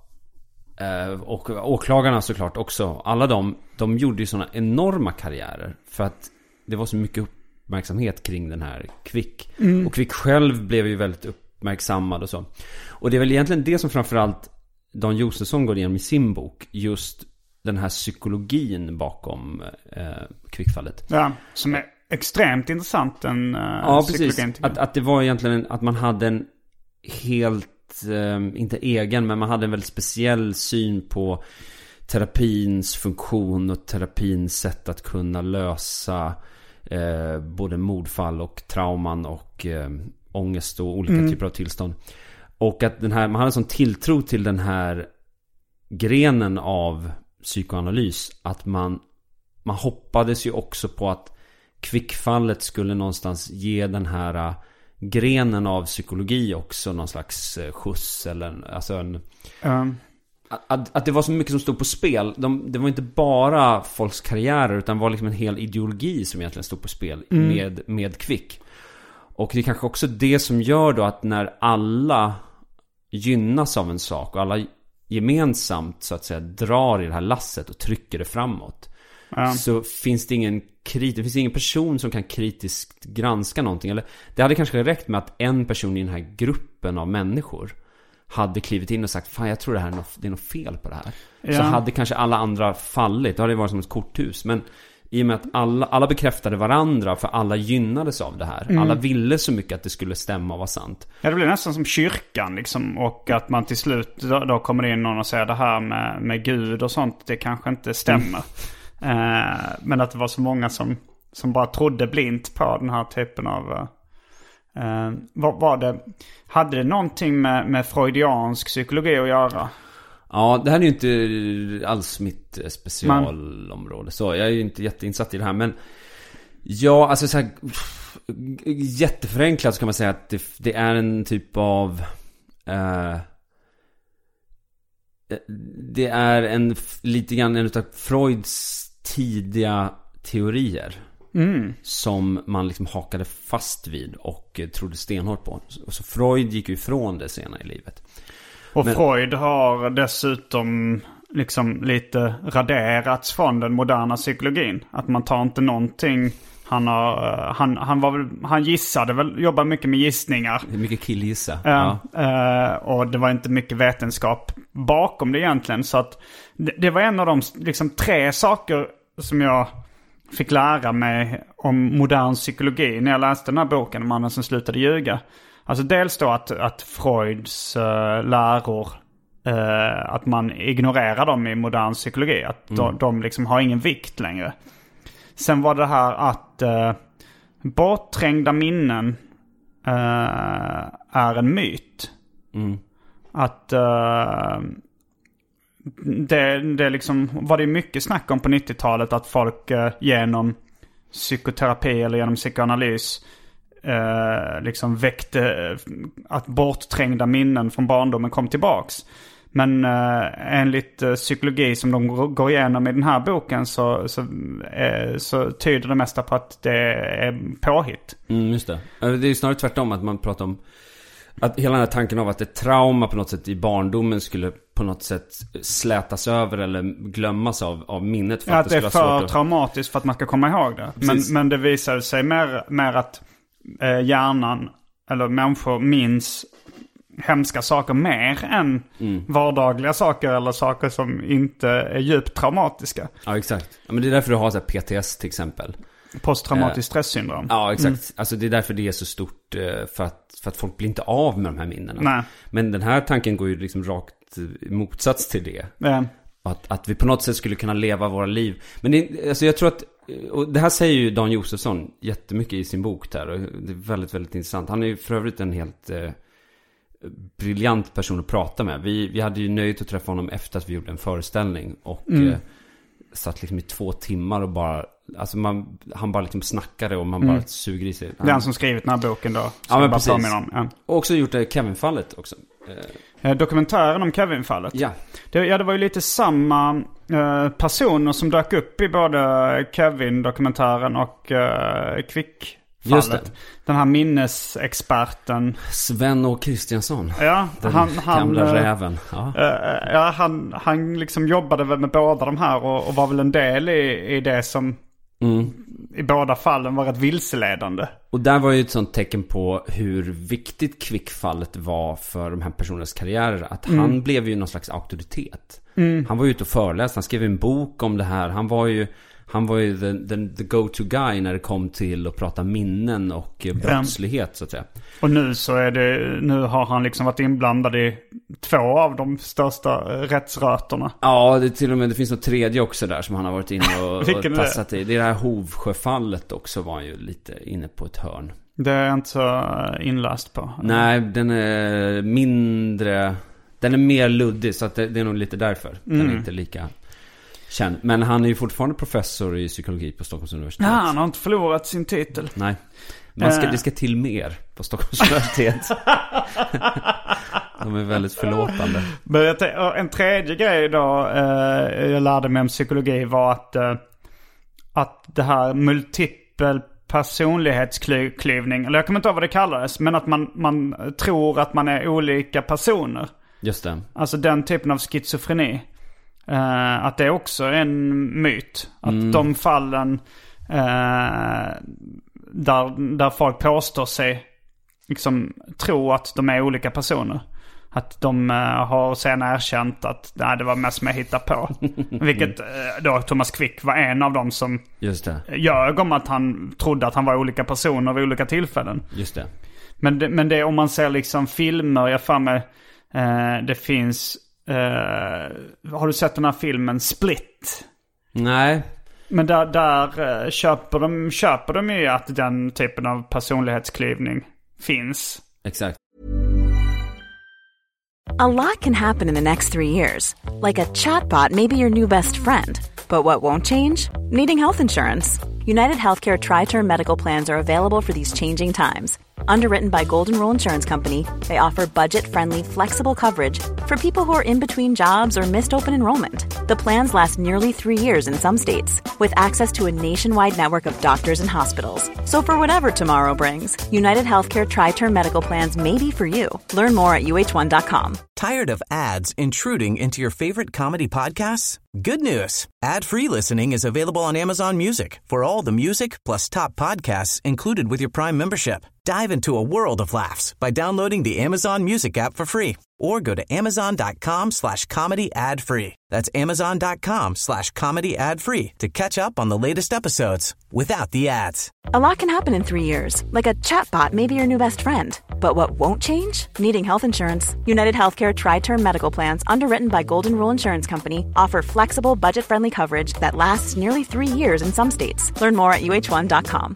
och åklagarna såklart också. Alla de, de gjorde ju sådana enorma karriärer för att det var så mycket uppmärksamhet kring den här Quick. Mm. Och Quick själv blev ju väldigt uppmärksammad och så. Och det är väl egentligen det som framförallt Dan Josefsson går igenom i sin bok. Just den här psykologin bakom eh, Quickfallet. Ja, som är extremt intressant. En, uh, ja, precis. Att, att det var egentligen att man hade en helt inte egen, men man hade en väldigt speciell syn på terapins funktion och terapins sätt att kunna lösa eh, både mordfall och trauman och eh, ångest och olika mm. typer av tillstånd. Och att den här, man hade en sån tilltro till den här grenen av psykoanalys att man, man hoppades ju också på att Kvickfallet skulle någonstans ge den här grenen av psykologi också någon slags skjuts eller en, alltså en um. att, att det var så mycket som stod på spel. De, det var inte bara folks karriärer utan det var liksom en hel ideologi som egentligen stod på spel mm. med, med Quick. Och det är kanske också det som gör då att när alla gynnas av en sak och alla gemensamt så att säga drar i det här lasset och trycker det framåt, Ja. Så finns det ingen kritik, det finns ingen person som kan kritiskt granska någonting. Eller det hade kanske räckt med att en person i den här gruppen av människor hade klivit in och sagt, fan jag tror det här är något, det är något fel på det här. Ja. Så hade kanske alla andra fallit. Det hade varit som ett korthus. Men i och med att alla, alla bekräftade varandra, för alla gynnades av det här. Mm. Alla ville så mycket att det skulle stämma och vara sant. Ja, det blir nästan som kyrkan liksom. Och att man till slut, då, då kommer det in någon och säger det här med, med Gud och sånt, det kanske inte stämmer. Mm. Eh, men att det var så många som, som bara trodde blint på den här typen av... Eh, vad var det? Hade det någonting med, med freudiansk psykologi att göra? Ja, det här är ju inte alls mitt specialområde. Så jag är ju inte jätteinsatt i det här. Men ja, alltså så här, jätteförenklat så kan man säga att det, det är en typ av... Eh, det är en lite grann en av Freuds tidiga teorier. Mm. Som man liksom hakade fast vid och trodde stenhårt på. Så Freud gick ju ifrån det senare i livet. Och Men, Freud har dessutom liksom lite raderats från den moderna psykologin. Att man tar inte någonting. Han, har, han, han, var väl, han gissade väl, jobbar mycket med gissningar. Det är mycket killgissa. Uh, ja. uh, och det var inte mycket vetenskap bakom det egentligen. Så att det, det var en av de liksom, tre saker som jag fick lära mig om modern psykologi när jag läste den här boken, Mannen som slutade ljuga. Alltså dels då att, att Freuds uh, läror, uh, att man ignorerar dem i modern psykologi. Att mm. de, de liksom har ingen vikt längre. Sen var det här att uh, bortträngda minnen uh, är en myt. Mm. Att uh, det, det liksom var det mycket snack om på nittiotalet att folk uh, genom psykoterapi eller genom psykoanalys Uh, liksom väckte uh, att bortträngda minnen från barndomen kom tillbaks. Men uh, enligt uh, psykologi som de g- går igenom i den här boken så, så, uh, så tyder det mesta på att det är påhitt. Mm, just det. Det är ju snarare tvärtom att man pratar om att hela den här tanken av att ett trauma på något sätt i barndomen skulle på något sätt slätas över eller glömmas av, av minnet. För ja, att, att det, det är skulle för att... traumatiskt för att man ska komma ihåg det. Men, men det visar sig mer, mer att eh, hjärnan eller människor minns hemska saker mer än mm. vardagliga saker eller saker som inte är djupt traumatiska. Ja, exakt. Ja, men det är därför du har så här P T S till exempel. Posttraumatiskt stresssyndrom. Ja, exakt. Mm. Alltså det är därför det är så stort, för att, för att folk blir inte av med de här minnena. Nej. Men den här tanken går ju liksom rakt i motsats till det. Ja. Att, att vi på något sätt skulle kunna leva våra liv. Men det, alltså jag tror att, och det här säger ju Dan Josefsson jättemycket i sin bok där. Och det är väldigt, väldigt intressant. Han är ju för övrigt en helt eh, briljant person att prata med. Vi, vi hade ju nöjt att träffa honom efter att vi gjorde en föreställning. Och mm. eh, satt liksom i två timmar och bara... Alltså man, han bara liksom snackade och man mm. bara suger i sig. Han... Det är han som skrivit den här boken då. Ja, men precis. Om. Ja. Och också gjort det Kevin-fallet också. Eh, dokumentären om Kevin-fallet. Ja. Det, ja, det var ju lite samma eh, personer som dök upp i både Kevin-dokumentären och eh, Kvick-fallet. Den här minnesexperten. Sven och Kristiansson. Ja, den han, han, gamla räven. Ja, eh, ja han, han liksom jobbade väl med båda de här och, och var väl en del i, i det som... Mm. i båda fallen var rätt vilseledande. Och där var ju ett sånt tecken på hur viktigt Kvickfallet var för de här personernas karriärer. Att mm. han blev ju någon slags auktoritet. Mm. Han var ju ute och föreläste, han skrev en bok om det här. Han var ju, han var ju the, the, the go-to guy när det kom till att prata minnen och brottslighet så att säga. Och nu så är det, nu har han liksom varit inblandad i två av de största rättsrötorna. Ja, det till och med det finns något tredje också där som han har varit inne och, och tassat i. Det är det här Hovsjöfallet också, var han ju lite inne på ett hörn. Det är jag inte så inläst på. Nej, den är mindre, den är mer luddig så att det, det är nog lite därför. Den mm. är inte lika känd. Men han är ju fortfarande professor i psykologi på Stockholms universitet. Ja, han har inte förlorat sin titel. Nej. Man ska, det ska till mer på Stockholms universitet. De är väldigt förlåtande. Men en tredje grej då eh, jag lärde mig om psykologi var att, eh, att det här multipel personlighetsklyvning, eller jag kommer inte ihåg vad det kallades, men att man, man tror att man är olika personer. Just det. Alltså den typen av schizofreni. Uh, att det är också en myt. Att mm. de fallen uh, där, där folk påstår sig liksom tro att de är olika personer. Att de uh, har senare erkänt att nej, det var mest med att hitta på. Vilket uh, då Thomas Quick var en av dem som Just det. ljög om att han trodde att han var olika personer vid olika tillfällen. Just det. Men det, men det om man ser liksom filmer, jag fan med uh, det finns uh, har du sett den här filmen Split? Nej. Men där, där uh, köper, de, köper de ju att den typen av personlighetsklyvning finns. Exakt. A lot can happen in the next three years. Like a chatbot may be your new best friend. But what won't change? Needing health insurance. United Healthcare Tri-Term Medical Plans are available for these changing times. Underwritten by Golden Rule Insurance Company, they offer budget-friendly, flexible coverage for people who are in between jobs or missed open enrollment. The plans last nearly three years in some states, with access to a nationwide network of doctors and hospitals. So for whatever tomorrow brings, United Healthcare Tri-Term Medical Plans may be for you. Learn more at U H one dot com. Tired of ads intruding into your favorite comedy podcasts? Good news. Ad-free listening is available on Amazon Music for all the music plus top podcasts included with your Prime membership. Dive into a world of laughs by downloading the Amazon Music app for free or go to amazon.com slash comedy ad free. That's amazon.com slash comedy ad free to catch up on the latest episodes without the ads. A lot can happen in three years, like a chatbot may be your new best friend. But what won't change? Needing health insurance. United Healthcare Tri-Term Medical Plans, underwritten by Golden Rule Insurance Company, offer flexible, budget-friendly coverage that lasts nearly three years in some states. Learn more at U H one dot com.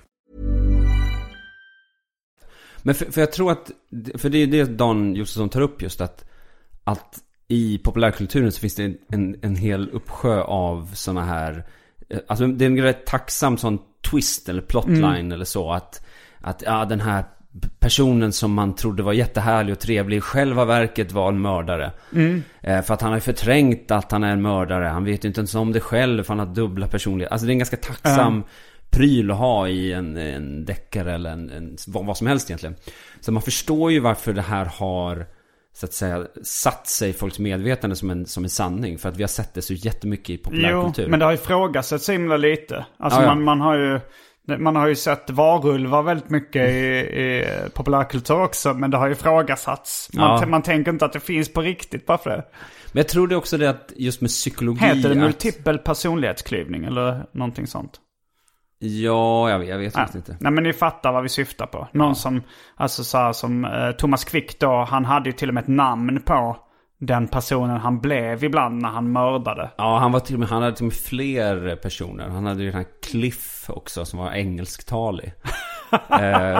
Men för, för jag tror att, för det är det Dan Josefsson tar upp just att, att i populärkulturen så finns det en, en hel uppsjö av såna här, alltså det är en rätt tacksam sån twist eller plotline mm. eller så att, att ja, den här personen som man trodde var jättehärlig och trevlig i själva verket var en mördare. Mm. Eh, för att han har förträngt att han är en mördare. Han vet ju inte ens om det själv, för han har dubbla personligheter. Alltså det är en ganska tacksam mm. pryl att ha i en, en deckare eller en, en, vad, vad som helst egentligen. Så man förstår ju varför det här har, så att säga, satt sig i folks medvetande som en, som en sanning. För att vi har sett det så jättemycket i populärkultur. Jo, men det har ju ifrågasatts så himla lite. Alltså ja, ja. Man, man har ju Man har ju sett varulvar väldigt mycket i, i populärkultur också. Men det har ju ifrågasatts. Man, ja. t- man tänker inte att det finns på riktigt bara för det. Men jag tror det också det att just med psykologi... Heter det att... multipel personlighetsklyvning eller någonting sånt? Ja, jag vet, jag vet ja. inte. Nej, men ni fattar vad vi syftar på. Någon ja. som, alltså så här, som eh, Thomas Quick då, han hade ju till och med ett namn på den personen han blev ibland när han mördade. Ja, han var till och med, han hade till och med fler personer. Han hade ju den här Cliff också som var engelsktalig. eh,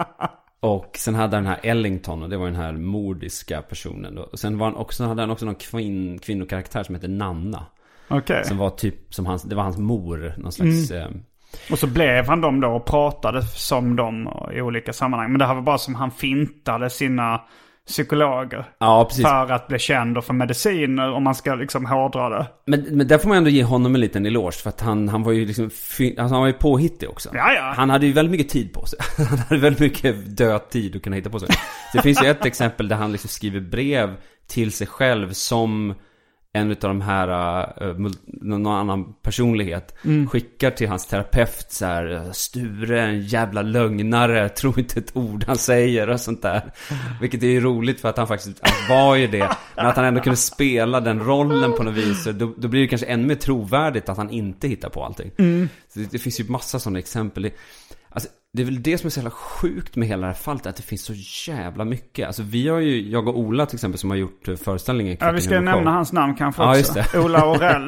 och sen hade han den här Ellington, och det var den här mordiska personen då. Och sen var han också, hade han också någon kvinn, kvinnokaraktär som heter Nanna. Okej. Okay. Som var typ som hans, det var hans mor, någon slags... Mm. Eh, och så blev han dem då och pratade som dem i olika sammanhang. Men det här var bara som han fintade sina psykologer. Ja, precis. För att bli känd och för mediciner, om man ska liksom hårdra det. Men, men där får man ändå ge honom en liten eloge. För att han, han var ju liksom alltså han var ju påhittig också. Ja, ja. Han hade ju väldigt mycket tid på sig. Han hade väldigt mycket död tid att kunna hitta på sig. Så det finns ju ett exempel där han liksom skriver brev till sig själv som en av de här uh, någon annan personlighet mm. skickar till hans terapeut så här: Sture, en jävla lögnare, tror inte ett ord han säger och sånt där. Vilket är ju roligt för att han faktiskt han var ju det, men att han ändå kunde spela den rollen på något vis, då, då blir det kanske ännu mer trovärdigt att han inte hittar på allting. Mm. Så det, det finns ju massa sådana exempel. Det, alltså, det är väl det som är så jävla sjukt med hela det här fallet, att det finns så jävla mycket. Alltså vi har ju, jag och Ola till exempel, som har gjort föreställningen. Ja, vi ska nämna show. Hans namn kanske ja, också. Just det. Ola Orell.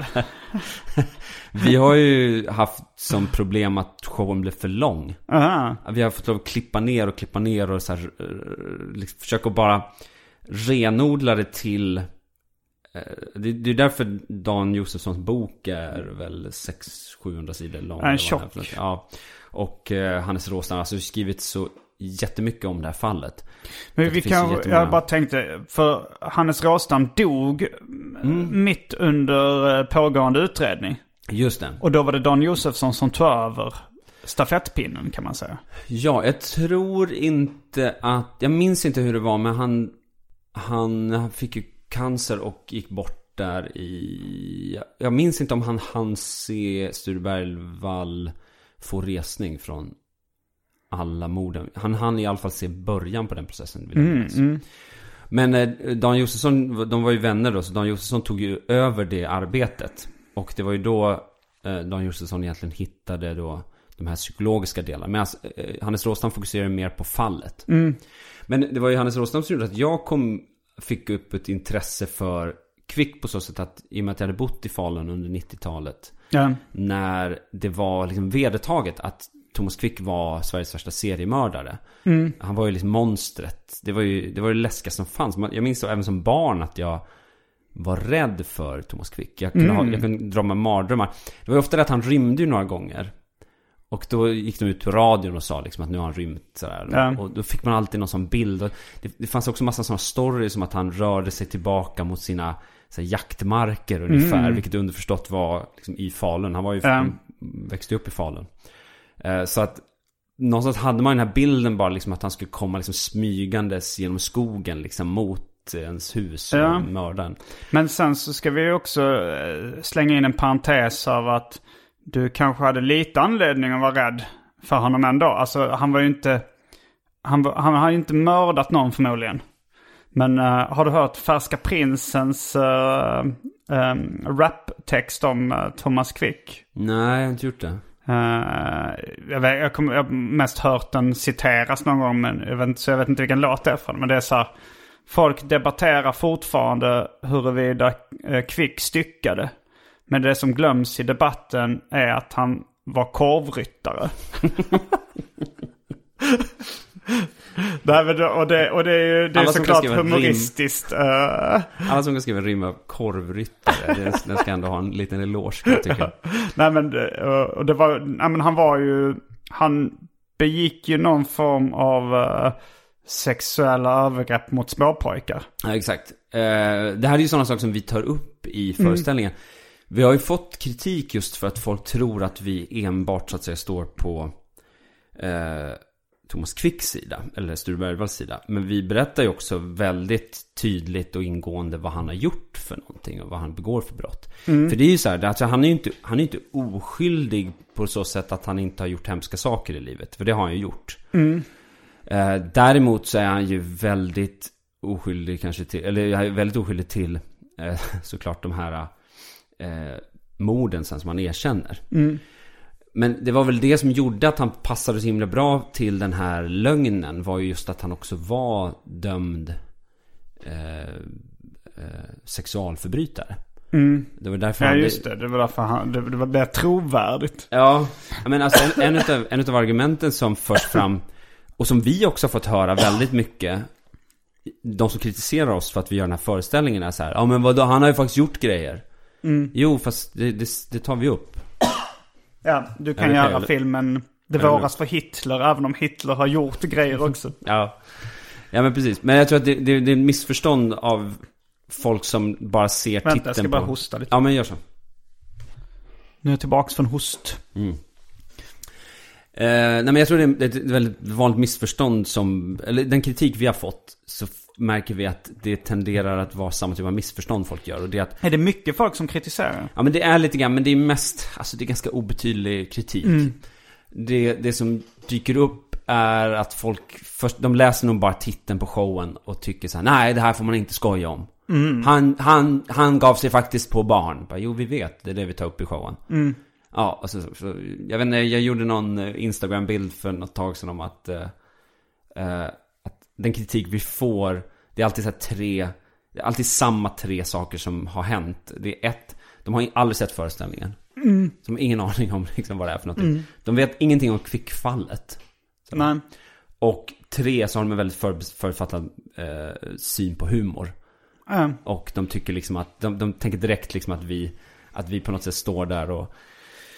Vi har ju haft som problem att showen blev för lång. Aha. Vi har fått lov att klippa ner och klippa ner och så här, liksom, försöka bara renodla det till... Det, det är därför Dan Josefssons bok är väl sex till sjuhundra sidor lång. En tjock. Ja. Och eh, Hannes Råstam har alltså skrivit så jättemycket om det här fallet. Men vi kan, jag bara tänkte, för Hannes Råstam dog mm. mitt under pågående utredning. Just det. Och då var det Dan Josefsson som tog över stafettpinnen, kan man säga. Ja, jag tror inte att, jag minns inte hur det var, men han, han fick ju cancer och gick bort där i... Jag minns inte om han hann se Sture Bergvall få resning från alla morden. Han hann i alla fall se början på den processen. Mm, mm. Men eh, Dan Josefsson, de var ju vänner då, så Dan Josefsson tog ju över det arbetet. Och det var ju då eh, Dan Josefsson egentligen hittade då de här psykologiska delarna. Men alltså, eh, Hannes Råstam fokuserade mer på fallet. Mm. Men det var ju Hannes Råstam som gjorde att jag kom, fick upp ett intresse för Kvick på så sätt att i och med att jag hade bott i Falun under nittiotalet. Ja. När det var liksom vedertaget att Thomas Quick var Sveriges första seriemördare. Mm. Han var ju liksom monstret. Det var ju det var det läskigaste som fanns. Jag minns så även som barn att jag var rädd för Thomas Quick. Jag kunde, mm. ha, jag kunde dra med mardrömmar. Det var ju ofta att han rymde ju några gånger. Och då gick de ut på radion och sa liksom att nu har han rymt sådär. Ja. Och då fick man alltid någon sån bild. Och det, det fanns också massa sådana stories som att han rörde sig tillbaka mot sina så här, jaktmarker ungefär. Mm. Vilket underförstått var liksom, i Falun. Han var ju ja. växte upp i Falun. Uh, så att någonstans hade man den här bilden bara liksom att han skulle komma liksom smygandes genom skogen liksom mot ens hus och ja. mördaren. Men sen så ska vi också slänga in en parentes av att du kanske hade lite anledning att vara rädd för honom ändå. Alltså han var ju inte han, han har ju inte mördat någon förmodligen. Men uh, har du hört Färska Prinsens uh, um, rap-text om uh, Thomas Quick? Nej, jag har inte gjort det. Uh, jag, vet, jag, kom, jag har mest hört den citeras någon gång, men jag vet, så jag vet inte vilken låt det är från. Men det är så här, folk debatterar fortfarande huruvida uh, Quick styckade. Men det som glöms i debatten är att han var korvryttare. Nej, men det, och, det, och det är ju det är såklart humoristiskt. Rim, uh. Alla som kan skriva rim av korvryttare, det, det ska ändå ha en liten eloge, jag tycker. Nej, men, och det var, nej, men han var ju, han begick ju någon form av uh, sexuella övergrepp mot småpojkar. Ja, exakt. Uh, det här är ju sådana saker som vi tar upp i föreställningen. Mm. Vi har ju fått kritik just för att folk tror att vi enbart så att säga står på uh, Thomas Quicks sida, eller Sture Bergvalls sida. Men vi berättar ju också väldigt tydligt och ingående vad han har gjort för någonting och vad han begår för brott. Mm. För det är ju så här, alltså han är ju inte, han är inte oskyldig på så sätt att han inte har gjort hemska saker i livet. För det har han ju gjort. Mm. Eh, däremot så är han ju väldigt oskyldig kanske till, eller väldigt oskyldig till eh, såklart de här eh, morden sen som han erkänner. Mm. Men det var väl det som gjorde att han passade så himla bra till den här lögnen, var ju just att han också var dömd eh, eh, sexualförbrytare. Mm. Det var därför ja, han... just det. Det var därför han... Det, det var det trovärdigt. Ja, men alltså en, en, utav, en utav argumenten som förs fram och som vi också har fått höra väldigt mycket, de som kritiserar oss för att vi gör den här föreställningen är så här: ja men vadå, han har ju faktiskt gjort grejer. Mm. Jo, fast det, det, det tar vi upp. Ja, du kan ja, göra filmen Det våras för Hitler, även om Hitler har gjort grejer också. Ja, ja men precis. Men jag tror att det, det, det är en missförstånd av folk som bara ser Vänta, titeln på... jag ska bara hosta lite. Ja, men gör så. Nu är jag tillbaka från host. Mm. Eh, nej, men jag tror det är ett väldigt vanligt missförstånd som... Eller den kritik vi har fått, så märker vi att det tenderar att vara samma typ av missförstånd folk gör. Och det är, att, är det mycket folk som kritiserar? Ja, men det är lite grann, men det är mest, alltså det är ganska obetydlig kritik. Mm. Det, det som dyker upp är att folk först, de läser nog bara titeln på showen och tycker så här: nej, det här får man inte skoja om. Mm. Han, han, han gav sig faktiskt på barn. Bara, jo, vi vet, det är det vi tar upp i showen. Mm. Ja, och så, så, jag vet inte, jag gjorde någon Instagram-bild för något tag sedan om att, uh, uh, att den kritik vi får, det är alltid så här tre, det är alltid samma tre saker som har hänt. Det är ett, de har aldrig sett föreställningen. Mm. De har ingen aning om liksom vad det är för någonting. Mm. De vet ingenting om Kvickfallet. Nej. Och tre, så har de en väldigt för, författad eh, syn på humor. Mm. Och de tycker liksom att de, de tänker direkt liksom att vi att vi på något sätt står där och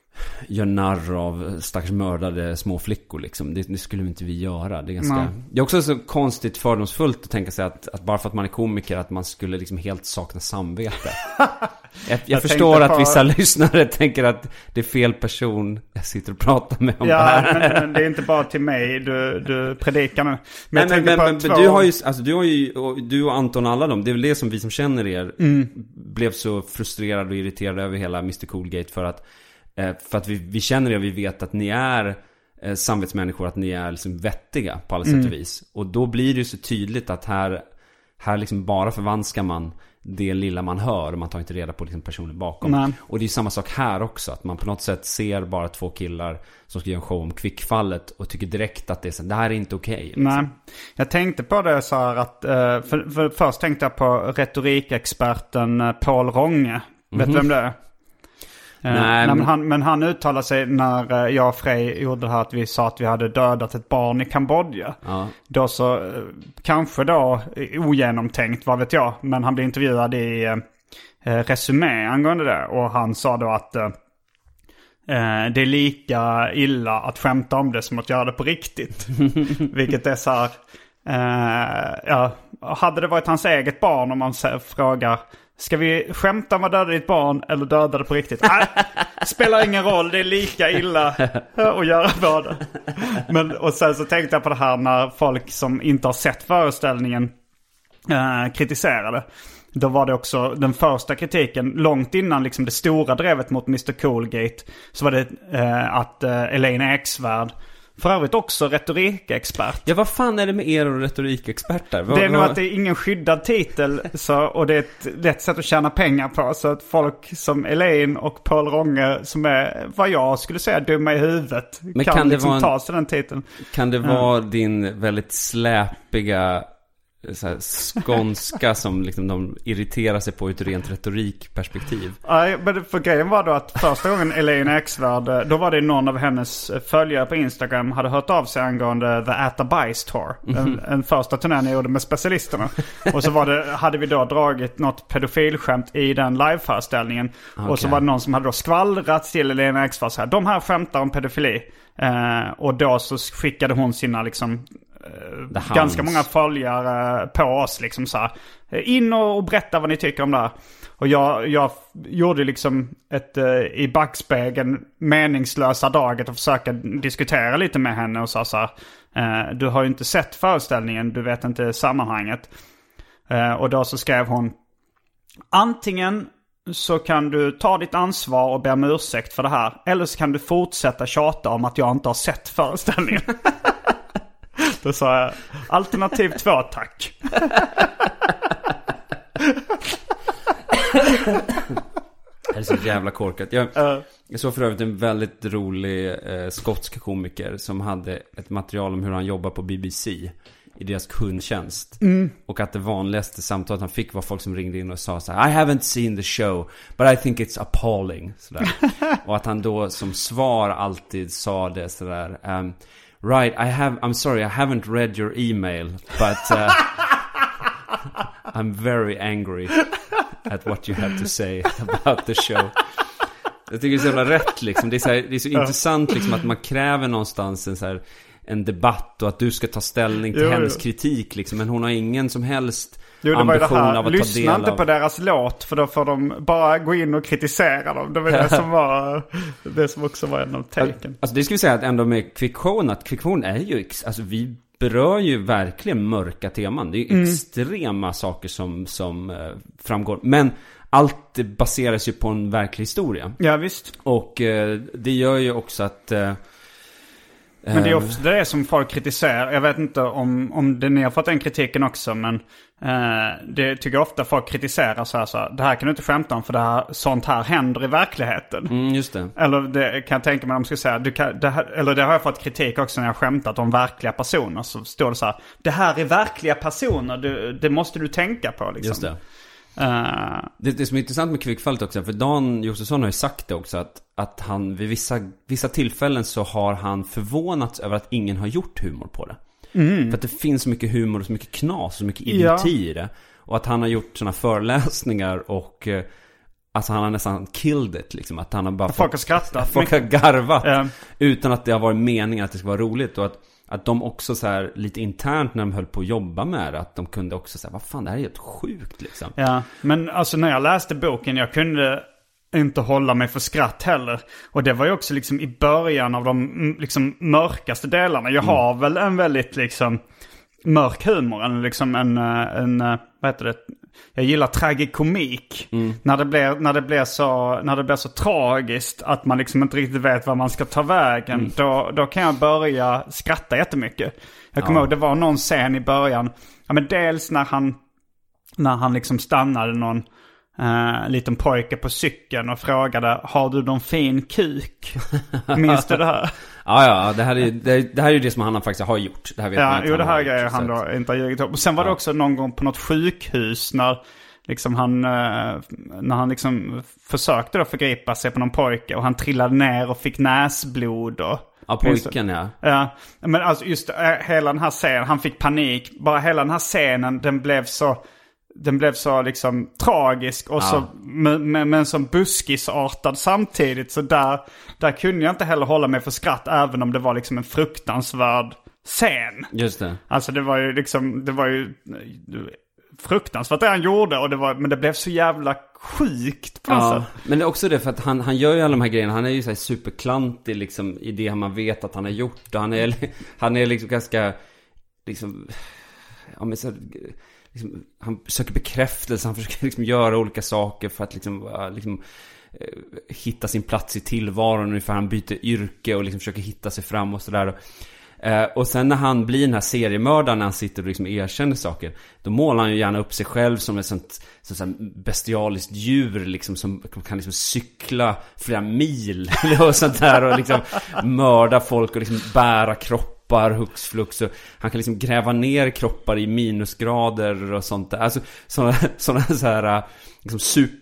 gör narr av stackars mördade små flickor liksom. Det, det skulle inte vi göra. Det är ganska... Mm. Det är också så konstigt fördomsfullt att tänka sig att, att bara för att man är komiker att man skulle liksom helt sakna samvete. jag jag, jag förstår på... att vissa lyssnare tänker att det är fel person jag sitter och pratar med om ja, det här. men, men det är inte bara till mig du, du predikar nu. Men, men, jag men, men, två... men du har ju, alltså du har ju, och, du och Anton alla dem, det är väl det som vi som känner er mm. blev så frustrerade och irriterade över hela mister Coolgate för att För att vi, vi känner det och vi vet att ni är eh, samvetsmänniskor, att ni är liksom vettiga på alla sätt och vis. Och då blir det ju så tydligt att här, här liksom bara förvanskar man det lilla man hör och man tar inte reda på liksom personen bakom. Nej. Och det är samma sak här också, att man på något sätt ser bara två killar som ska göra en show om Kvickfallet och tycker direkt att det är så, det här är inte okej. Okay, liksom. Nej, jag tänkte på det så här att, för, för först tänkte jag på retorikexperten Paul Ronge. Vet du mm-hmm. vem det är? Nej, Nej, men, han, men han uttalade sig när jag och Frej gjorde det här att vi sa att vi hade dödat ett barn i Kambodja. Ja. Då så, kanske då ogenomtänkt, vad vet jag. Men han blev intervjuad i eh, Resumé angående det. Och han sa då att eh, det är lika illa att skämta om det som att göra det på riktigt. Vilket är så här, eh, ja, hade det varit hans eget barn om man frågar... Ska vi skämta om att döda ditt barn eller döda det på riktigt? Nej, spelar ingen roll. Det är lika illa att göra båda. Men, och sen så tänkte jag på det här när folk som inte har sett föreställningen eh, kritiserade. Då var det också den första kritiken långt innan liksom det stora drevet mot mister Coolgate. Så var det eh, att eh, Elaine Eksvärd, för övrigt också retorikexpert. Ja, vad fan är det med er och retorikexperter? Vad, det är nog vad... att det är ingen skyddad titel så, och det är ett lätt sätt att tjäna pengar på. Så att folk som Elaine och Paul Ronge, som är vad jag skulle säga dumma i huvudet, men kan, kan liksom en... ta sig den titeln. Kan det vara mm. din väldigt släpiga så här, skånska som liksom de irriterar sig på ut ur rent retorikperspektiv? Ja, men för grejen var då att första gången Elaine Eksvärd, då var det någon av hennes följare på Instagram hade hört av sig angående The Atabajs Tour, en, en första turnén jag gjorde med specialisterna. Och så var det, hade vi då dragit något pedofilskämt i den liveföreställningen. Okay. Och så var det någon som hade då skvallrat till Elaine Eksvärd så här: de här skämtar om pedofili. Eh, och då så skickade hon sina liksom ganska många följare på oss liksom så här, in och berätta vad ni tycker om det här. Och jag, jag gjorde liksom ett i backspegeln meningslösa draget att försöka diskutera lite med henne och sa så här, du har ju inte sett föreställningen, du vet inte sammanhanget. Och då så skrev hon: antingen så kan du ta ditt ansvar och be om ursäkt för det här, eller så kan du fortsätta tjata om att jag inte har sett föreställningen. Då sa jag alternativ två, tack. Det är så jävla korkat. Jag, jag såg för övrigt en väldigt rolig eh, skotsk komiker som hade ett material om hur han jobbar på B B C i deras kundtjänst. Mm. Och att det vanligaste samtalet han fick var folk som ringde in och sa så här: I haven't seen the show, but I think it's appalling. Sådär. Och att han då som svar alltid sa det sådär: um, right, I have, I'm sorry, I haven't read your email, but uh, I'm very angry at what you have to say about the show. Jag tycker det är så jävla rätt liksom. Det är så, här, det är så intressant liksom att man kräver någonstans en så här, en debatt och att du ska ta ställning till jo, hennes jo. kritik liksom. Men hon har ingen som helst jo, ambition av att lyssna ta del av... inte på deras låt, för då får de bara gå in och kritisera dem. Det var det som var det som också var en av taken. Alltså det ska vi säga att ändå med Kvicktion, att Kvicktion är ju, alltså vi berör ju verkligen mörka teman. Det är ju mm. extrema saker som, som eh, framgår. Men allt baseras ju på en verklig historia. Ja, visst. Och eh, det gör ju också att... Eh, men det är ofta det som folk kritiserar. Jag vet inte om, om det ni har fått den kritiken också, men eh, det tycker jag ofta folk kritiserar så här, så här: det här kan du inte skämta om, för det här, sånt här händer i verkligheten. Mm, just det. Eller det kan jag tänka mig om de ska säga, du kan, det här, eller det har jag fått kritik också när jag har skämtat om verkliga personer. Så står det så här: det här är verkliga personer, du, det måste du tänka på liksom. Just det. Uh, det, det som är intressant med Kvickfallet också, för Dan Josefsson har ju sagt det också, att, att han vid vissa, vissa tillfällen så har han förvånats över att ingen har gjort humor på det. Mm. För att det finns så mycket humor och så mycket knas och så mycket idioti i det. Och att han har gjort såna föreläsningar och, alltså han har nästan killed it liksom, att han har bara folk har skrattat, folk har garvat ja. utan att det har varit meningen att det ska vara roligt, och att att de också så här lite internt när de höll på att jobba med det, att de kunde också säga vad fan, det här är helt sjukt liksom. Ja, men alltså när jag läste boken, jag kunde inte hålla mig för skratt heller. Och det var ju också liksom i början av de liksom mörkaste delarna. Jag har mm. väl en väldigt liksom mörk humor, en liksom en, en vad heter det? Jag gillar tragikomik. Mm. När det blir när det blir så när det blir så tragiskt att man liksom inte riktigt vet vad man ska ta vägen, mm. då då kan jag börja skratta jättemycket. Jag kommer ja. ihåg det var någon scen i början. Ja, men dels när han när han liksom stannade någon Uh, liten pojke på cykeln och frågade, har du någon fin kuk? Minns du det här? ja, ja, det här är ju det, det här är ju det som han faktiskt har gjort. Det här vet ja, man jo, det här grejer han då inte har ljugit upp. Och sen var ja. det också någon gång på något sjukhus när liksom han uh, när han liksom försökte då förgripa sig på någon pojke och han trillade ner och fick näsblod och ja, pojken, ja. Ja, men alltså just uh, hela den här scenen, han fick panik. Bara hela den här scenen, den blev så Den blev så liksom tragisk och ja. så med, med, med en sån buskisartad samtidigt. Så där, där kunde jag inte heller hålla mig för skratt, även om det var liksom en fruktansvärd scen. Just det. Alltså det var ju liksom, det var ju fruktansvärt det han gjorde, och det var, men det blev så jävla sjukt på något ja, sätt. Men det är också det för att han, han gör ju alla de här grejerna. Han är ju så här superklantig liksom i det man vet att han har gjort. Och han är, han är liksom ganska liksom, ja men så liksom, han söker bekräftelse, han försöker liksom göra olika saker för att liksom, liksom eh, hitta sin plats i tillvaron, ungefär han byter yrke och liksom försöker hitta sig fram och sådär. Eh, och sen när han blir den här seriemördaren, när han sitter och liksom erkänner saker, då målar han ju gärna upp sig själv som ett sånt, sånt så bestialiskt djur liksom, som kan liksom cykla flera mil och sånt där och liksom mörda folk och liksom bära kroppar hux flux, och han kan liksom gräva ner kroppar i minusgrader och sånt där. Alltså sådana såna så här liksom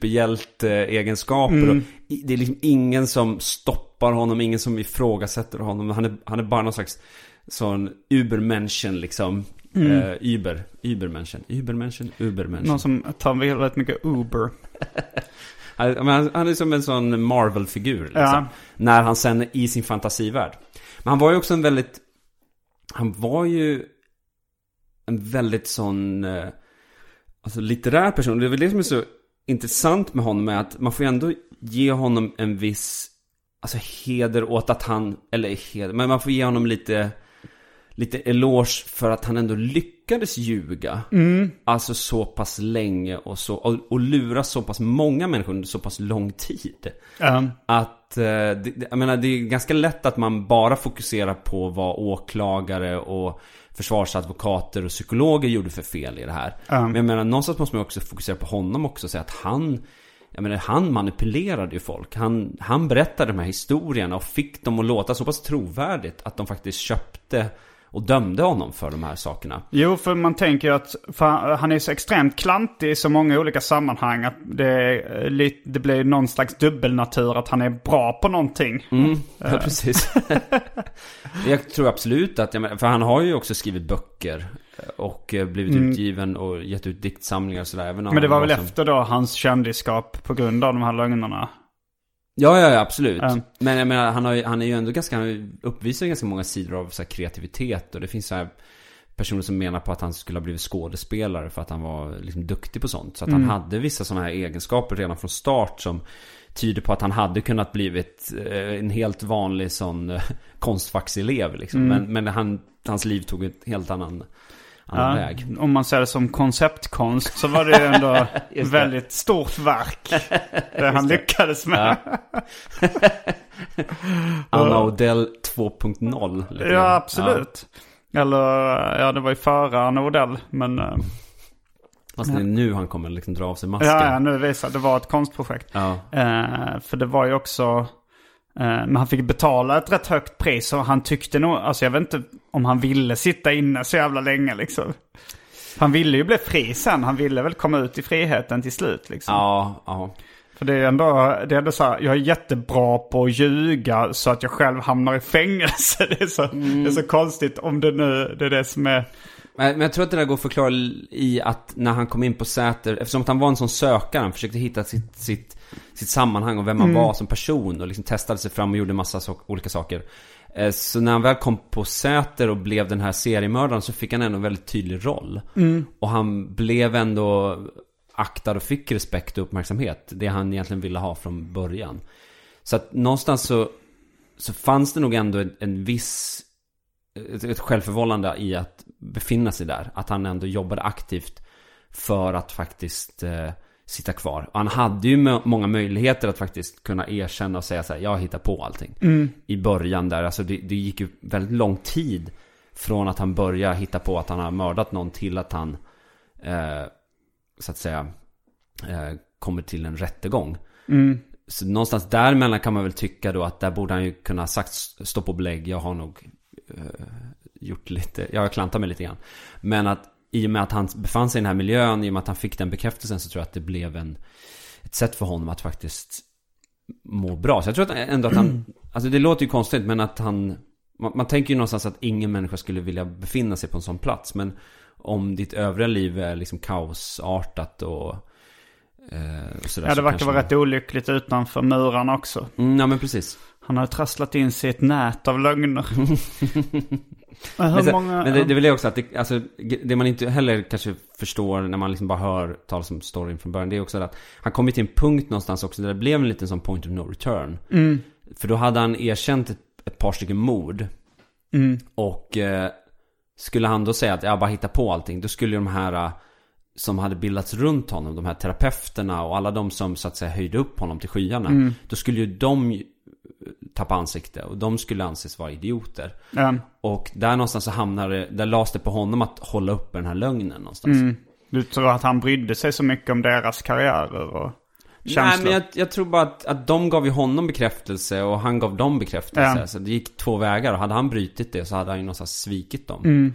superhjälte-egenskaper. Mm. Och det är liksom ingen som stoppar honom, ingen som ifrågasätter honom. Han är, han är bara någon slags sån Ubermenschen liksom. Mm. Uh, Uber, Ubermenschen, Ubermenschen, Ubermenschen. Någon som tar väldigt mycket Uber. han, han, han är som en sån Marvel-figur liksom. Ja. När han sen i sin fantasivärld. Men han var ju också en väldigt Han var ju en väldigt sån uh, alltså litterär person. Det är väl det som är så intressant med honom, är att man får ju ändå ge honom en viss alltså heder åt att han, eller heder, men man får ge honom lite lite eloge för att han ändå lyckades ljuga. Mm. Alltså så pass länge och så och, och lura så pass många människor under så pass lång tid. Mm. Att eh, det, jag menar, det är ganska lätt att man bara fokuserar på vad åklagare och försvarsadvokater och psykologer gjorde för fel i det här. Mm. Men jag menar, någonstans måste man också fokusera på honom också och säga att han Jag menar, han manipulerade ju folk. Han, han berättade de här historierna och fick dem att låta så pass trovärdigt att de faktiskt köpte och dömde honom för de här sakerna. Jo, för man tänker att för han är så extremt klantig i så många olika sammanhang att det, lite, det blir någon slags dubbelnatur att han är bra på någonting. Mm, ja, precis. Jag tror absolut att, för han har ju också skrivit böcker och blivit mm. utgiven och gett ut diktsamlingar och sådär. Även Men det var väl som... efter då hans kändisskap på grund av de här lögnerna? Ja, ja, ja, absolut. Mm. Men jag menar, han, har, han är ju ändå ganska, han uppvisar ganska många sidor av så här kreativitet. Och det finns så här personer som menar på att han skulle ha blivit skådespelare för att han var liksom duktig på sånt. Så att mm. han hade vissa sådana här egenskaper redan från start som tyder på att han hade kunnat blivit en helt vanlig sån konstfackselev liksom. Mm. Men, men han, hans liv tog ett helt annan... Ja, väg. Om man ser det som konceptkonst så var det ändå väldigt stort verk det han lyckades med. Ja. Anna Odell två punkt noll. Ja, absolut. Ja. Eller, ja, det var ju före Anna Odell, men... Fast det är nu han kommer liksom dra av sig masken. Ja, nu visar det var ett konstprojekt. Ja. Uh, för det var ju också... Men han fick betala ett rätt högt pris och han tyckte nog, alltså jag vet inte om han ville sitta inne så jävla länge liksom. Han ville ju bli fri sen, han ville väl komma ut i friheten till slut liksom. Ja, ja. För det är ändå, det är ändå så här, jag är jättebra på att ljuga så att jag själv hamnar i fängelse. Det är så, mm. det är så konstigt om det nu, det är det som är... Men jag tror att det där går att förklara i att när han kom in på Säter, eftersom att han var en sån sökare, han försökte hitta sitt... sitt sitt sammanhang och vem man mm. var som person. Och liksom testade sig fram och gjorde massa so- olika saker. Eh, så när han väl kom på Säter och blev den här seriemördaren så fick han ändå en väldigt tydlig roll. Mm. Och han blev ändå aktad och fick respekt och uppmärksamhet. Det han egentligen ville ha från början. Så att någonstans så, så fanns det nog ändå en, en viss ett, ett självförvållande i att befinna sig där. Att han ändå jobbade aktivt för att faktiskt eh, sitta kvar. Och han hade ju m- många möjligheter att faktiskt kunna erkänna och säga så här: jag hittar på allting. Mm. I början där, alltså det, det gick ju väldigt lång tid från att han började hitta på att han har mördat någon till att han eh, så att säga eh, kommer till en rättegång. Mm. Så någonstans däremellan kan man väl tycka då att där borde han ju kunna ha sagt stopp och belägg, jag har nog eh, gjort lite, jag har klantat mig lite grann. Men att i och med att han befann sig i den här miljön, i och med att han fick den bekräftelsen, så tror jag att det blev en, ett sätt för honom att faktiskt må bra. Så jag tror att ändå att han, alltså det låter ju konstigt, men att han, man, man tänker ju någonstans att ingen människa skulle vilja befinna sig på en sån plats. Men om ditt övriga liv är liksom kaosartat och, eh, och sådär, ja, det verkar vara man... rätt olyckligt utanför murarna också. Mm, ja, men precis. Han har trasslat in sig i ett nät av lögner. Men, men, så, många... men det, det vill jag också att det, alltså, det man inte heller kanske förstår när man liksom bara hör talas om storyn från början, det är också att han kom till en punkt någonstans också där det blev en liten sån point of no return. Mm. För då hade han erkänt ett, ett par stycken mord. Mm. Och eh, skulle han då säga att jag bara hittar på allting, då skulle de här som hade bildats runt honom, de här terapeuterna och alla de som så att säga höjde upp honom till skyarna, mm. då skulle ju de tappa ansikte och de skulle anses vara idioter. Mm. Och där någonstans så hamnade, där lades det på honom att hålla upp den här lögnen någonstans. Mm. Du tror att han brydde sig så mycket om deras karriärer och känslor? Nej, men jag, jag tror bara att, att de gav ju honom bekräftelse och han gav dem bekräftelse. Mm. Så det gick två vägar, och hade han brytit det så hade han ju någonstans svikit dem. Mm.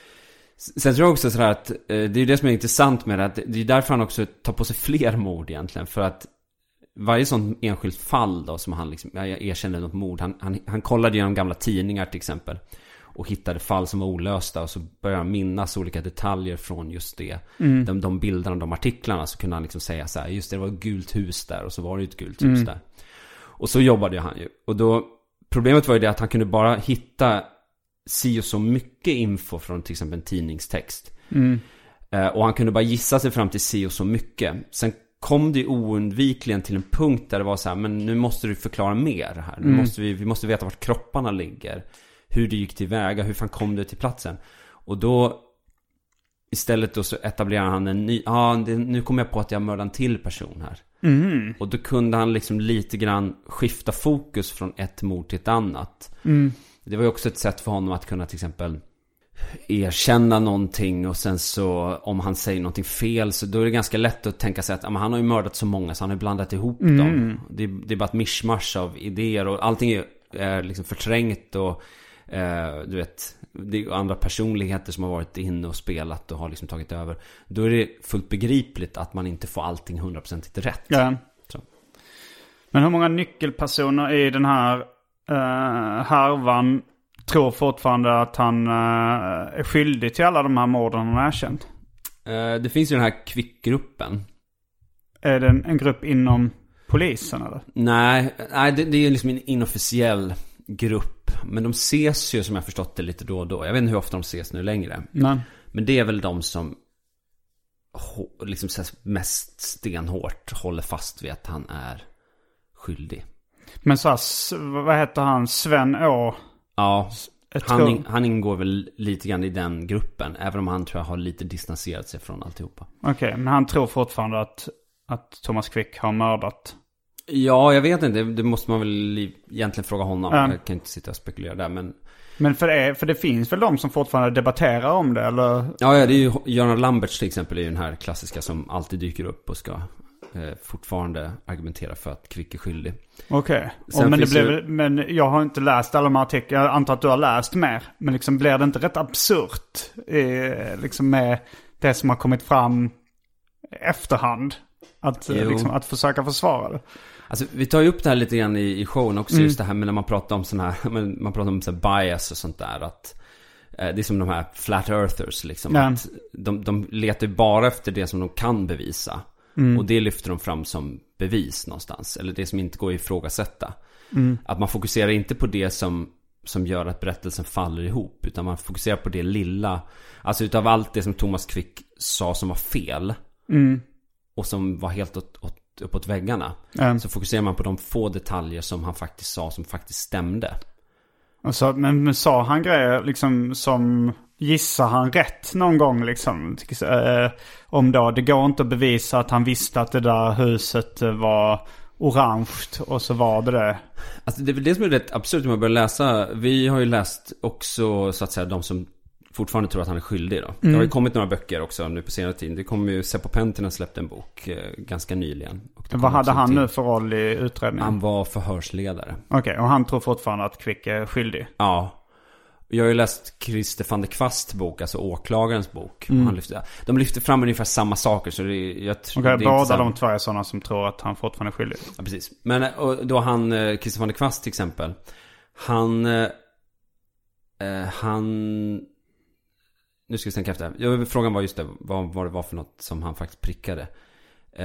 Sen tror jag också så här att eh, det är ju det som är intressant med det, att det är därför han också tar på sig fler mord egentligen. För att varje sån enskilt fall då som han liksom, jag erkänner något mord, han, han, han kollade igenom gamla tidningar till exempel och hittade fall som var olösta, och så började han minnas olika detaljer från just det. Mm. De, de bilderna, de artiklarna, så kunde han liksom säga så här: just det, det var ett gult hus där, och så var det ett gult hus mm. där. Och så jobbade han ju. Och då, problemet var ju det att han kunde bara hitta si och så mycket info från till exempel en tidningstext. Mm. Eh, och han kunde bara gissa sig fram till si och så mycket. Sen kom det oundvikligen till en punkt där det var så här: men nu måste du förklara mer här. Nu mm. måste vi, vi måste veta vart kropparna ligger. Hur det gick tillväga, hur fan kom det till platsen. Och då istället då så etablerar han en ny, ja ah, nu kommer jag på att jag mördade en till person här. Mm. Och då kunde han liksom lite grann skifta fokus från ett mord till ett annat. Mm. Det var ju också ett sätt för honom att kunna till exempel erkänna någonting, och sen så om han säger någonting fel så då är det ganska lätt att tänka sig att ah, han har ju mördat så många så han har blandat ihop mm. dem. Det, det är bara ett mischmasch av idéer, och allting är, är liksom förträngt, och eh, du vet, det är andra personligheter som har varit inne och spelat och har liksom tagit över. Då är det fullt begripligt att man inte får allting hundraprocentigt rätt. Ja. Så. Men hur många nyckelpersoner i den här uh, härvan tror fortfarande att han uh, är skyldig till alla de här morden han har erkänt? Uh, det finns ju den här Kvick-gruppen. Är det en, en grupp inom polisen eller? Nej, nej det, det är liksom en inofficiell grupp. Men de ses ju, som jag förstått det, lite då och då. Jag vet inte hur ofta de ses nu längre. Nej. Men det är väl de som liksom mest stenhårt håller fast vid att han är skyldig. Men så här, vad heter han? Sven Å? Ja, han, in, han ingår väl lite grann i den gruppen. Även om han tror jag har lite distanserat sig från alltihopa. Okej, okay, men han tror fortfarande att, att Thomas Quick har mördat? Ja, jag vet inte. Det måste man väl egentligen fråga honom. Mm. Jag kan inte sitta och spekulera där, men... Men för det, för det finns väl de som fortfarande debatterar om det, eller? Ja, ja, det är ju Göran Lamberts till exempel, är ju den här klassiska som alltid dyker upp och ska eh, fortfarande argumentera för att Quick är skyldig. Okej, okay. men, det ju... men jag har inte läst alla de här artiklarna. Jag antar att du har läst mer. Men liksom blir det inte rätt absurt eh, liksom med det som har kommit fram efterhand? Att, liksom, att försöka försvara det. Alltså, vi tar ju upp det här lite grann i, i showen också. Mm. Just det här med när man pratar om sån här, man pratar om så här bias och sånt där. Att, eh, det är som de här flat earthers liksom. Ja. Att de, de letar ju bara efter det som de kan bevisa. Mm. Och det lyfter de fram som bevis någonstans. Eller det som inte går att ifrågasätta. Mm. Att man fokuserar inte på det som, som gör att berättelsen faller ihop. Utan man fokuserar på det lilla. Alltså utav allt det som Thomas Quick sa som var fel. Mm. Och som var helt åt, åt, uppåt väggarna. Mm. Så fokuserar man på de få detaljer som han faktiskt sa som faktiskt stämde. Alltså, men, men sa han grejer liksom som... Gissar han rätt någon gång liksom? Eh, om då, det går inte att bevisa att han visste att det där huset var orange och så var det det. Alltså det är väl det som är rätt absurt när man börjar läsa. Vi har ju läst också så att säga de som fortfarande tror att han är skyldig då. Mm. Det har ju kommit några böcker också nu på senare tid. Det kom ju, Seppo Penttinen släppte en bok eh, ganska nyligen. Och vad hade han nu för roll i utredningen? Han var förhörsledare. Okej, okay, och han tror fortfarande att Quick är skyldig? Ja. Jag har ju läst Christer van der Kvasts bok, alltså åklagarens bok. Mm. Han lyfter, de lyfter fram ungefär samma saker. Så det, jag tror okay, det båda så här... de två är sådana som tror att han fortfarande är skyldig. Ja, precis. Men och då han, Christer van der Kvast till exempel. Han... Eh, han... Nu ska vi tänka efter. Jag, frågan var just det, vad, vad det var för något som han faktiskt prickade. Eh,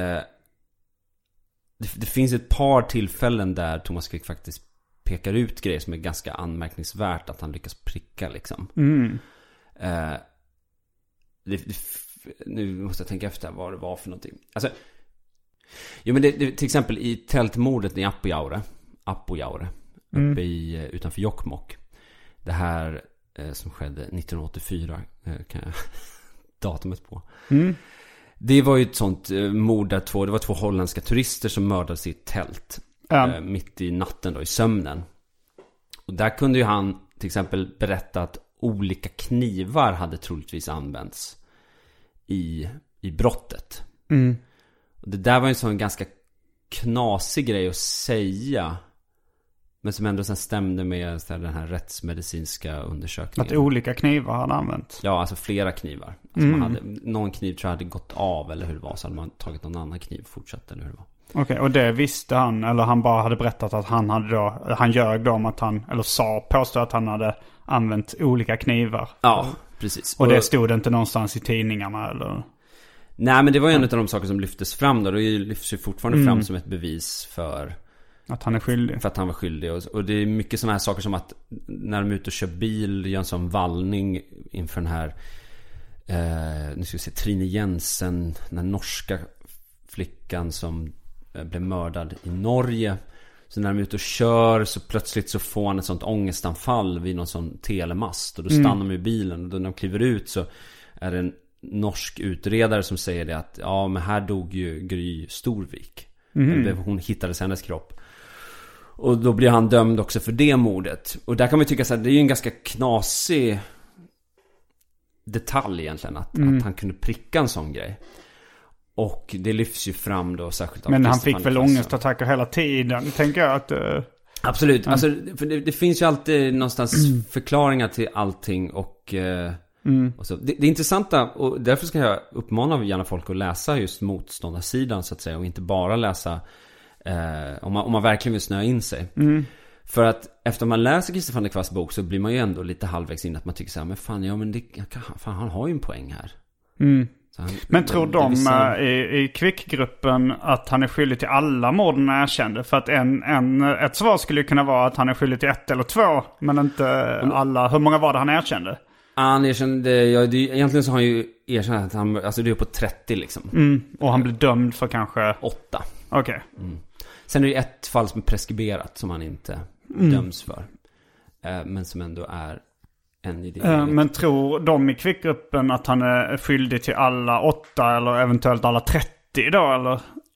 det, det finns ett par tillfällen där Thomas Quick faktiskt pekar ut grejer som är ganska anmärkningsvärt att han lyckas pricka liksom. Mm. Eh, det, det, nu måste jag tänka efter vad det var för någonting. Alltså, jo men det, det, till exempel i tältmordet i Apojaure, Apojaure mm. uppe i, utanför Jokkmokk. Det här eh, som skedde nittonhundraåttiofyra eh, kan jag datumet på. Mm. Det var ju ett sånt eh, mord där två, det var två holländska turister som mördades i ett tält. Mm. Eh, mitt i natten då, i sömnen. Och där kunde ju han till exempel berätta att olika knivar hade troligtvis använts i, i brottet. Mm. Och det där var ju en sån ganska knasig grej att säga, men som ändå sen stämde med så här, den här rättsmedicinska undersökningen. Att olika knivar hade använts? Ja, alltså flera knivar. Alltså mm. man hade, någon kniv tror jag hade gått av eller hur det var, så hade man tagit någon annan kniv och fortsatt eller hur det var. Okej, okay, och det visste han, eller han bara hade berättat att han hade då, han ljög då om att han, eller sa, påstod att han hade använt olika knivar. Ja, precis. Och det stod inte någonstans i tidningarna eller? Nej, men det var ju en av de saker som lyftes fram då. Det lyfts ju fortfarande mm. fram som ett bevis för att han är skyldig. För att han var skyldig. Och, och det är mycket sådana här saker som att när de är ute och kör bil, gör en sån vallning inför den här eh, nu ska vi se, Trine Jensen, den norska flickan som blev mördad i Norge. Så när de är ute och kör så plötsligt så får han ett sånt ångestanfall vid någon sån telemast. Och då stannar mm. de i bilen. Och då när de kliver ut så är det en norsk utredare som säger det att ja, men här dog ju Gry Storvik. Mm. Hon hittades hennes kropp. Och då blir han dömd också för det mordet. Och där kan man tycka så här, det är ju en ganska knasig detalj egentligen att, mm. att han kunde pricka en sån grej. Och det lyfts ju fram då särskilt av men han fick väl ångestattacker hela tiden, tänker jag att... Uh... Absolut, mm. alltså, för det, det finns ju alltid någonstans mm. förklaringar till allting och... Uh, mm. och så. Det, det intressanta, och därför ska jag uppmana gärna folk att läsa just motståndarsidan så att säga, och inte bara läsa uh, om, man, om man verkligen vill snöa in sig. Mm. För att efter man läser Christer van der Kvasts bok så blir man ju ändå lite halvvägs in att man tycker så här, men fan, ja men det, fan, han har ju en poäng här. Mm. Han, men tror de vissa... i, i Quick-gruppen att han är skyldig till alla morden han erkände? För att en, en, ett svar skulle ju kunna vara att han är skyldig till ett eller två, men inte mm. alla. Hur många var det han erkände? Han erkände, ja, det, egentligen så har han ju erkänt att han, alltså det är på trettio liksom. Mm. Och han blev dömd för kanske... åtta. Okej. Okay. Mm. Sen är det ett fall som är preskriberat som han inte mm. döms för. Eh, men som ändå är... Uh, men tror de i Quick-gruppen att han är skyldig till alla åtta eller eventuellt alla trettio då, eller?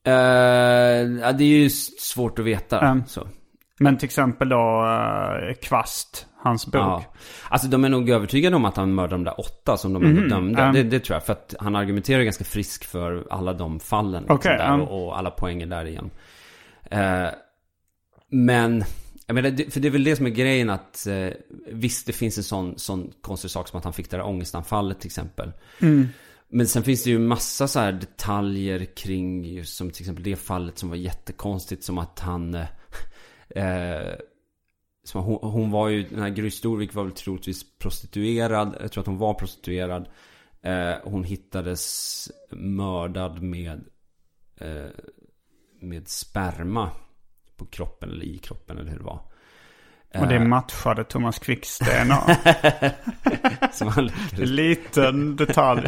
Uh, ja, det är ju svårt att veta. Mm. Så. Men till exempel då uh, Kvast, hans bok. Ja. Alltså de är nog övertygade om att han mördade de där åtta som de ändå mm. dömde. Mm. Det, det tror jag, för att han argumenterar ganska frisk för alla de fallen. Okay, liksom, där, mm. och, och alla poänger där igen. Uh, men... Jag menar, för det är väl det som är grejen att eh, visst det finns en sån, sån konstig sak som att han fick det där ångestanfallet till exempel. Mm. Men sen finns det ju massa så här detaljer kring just som till exempel det fallet som var jättekonstigt, som att han eh, som hon, hon var ju, den här Gry Storvik var väl troligtvis prostituerad. Jag tror att hon var prostituerad. Eh, hon hittades mördad med eh, med sperma på kroppen eller i kroppen eller hur det var. Och det matchade Thomas Quicks D N A. Som han liten detalj.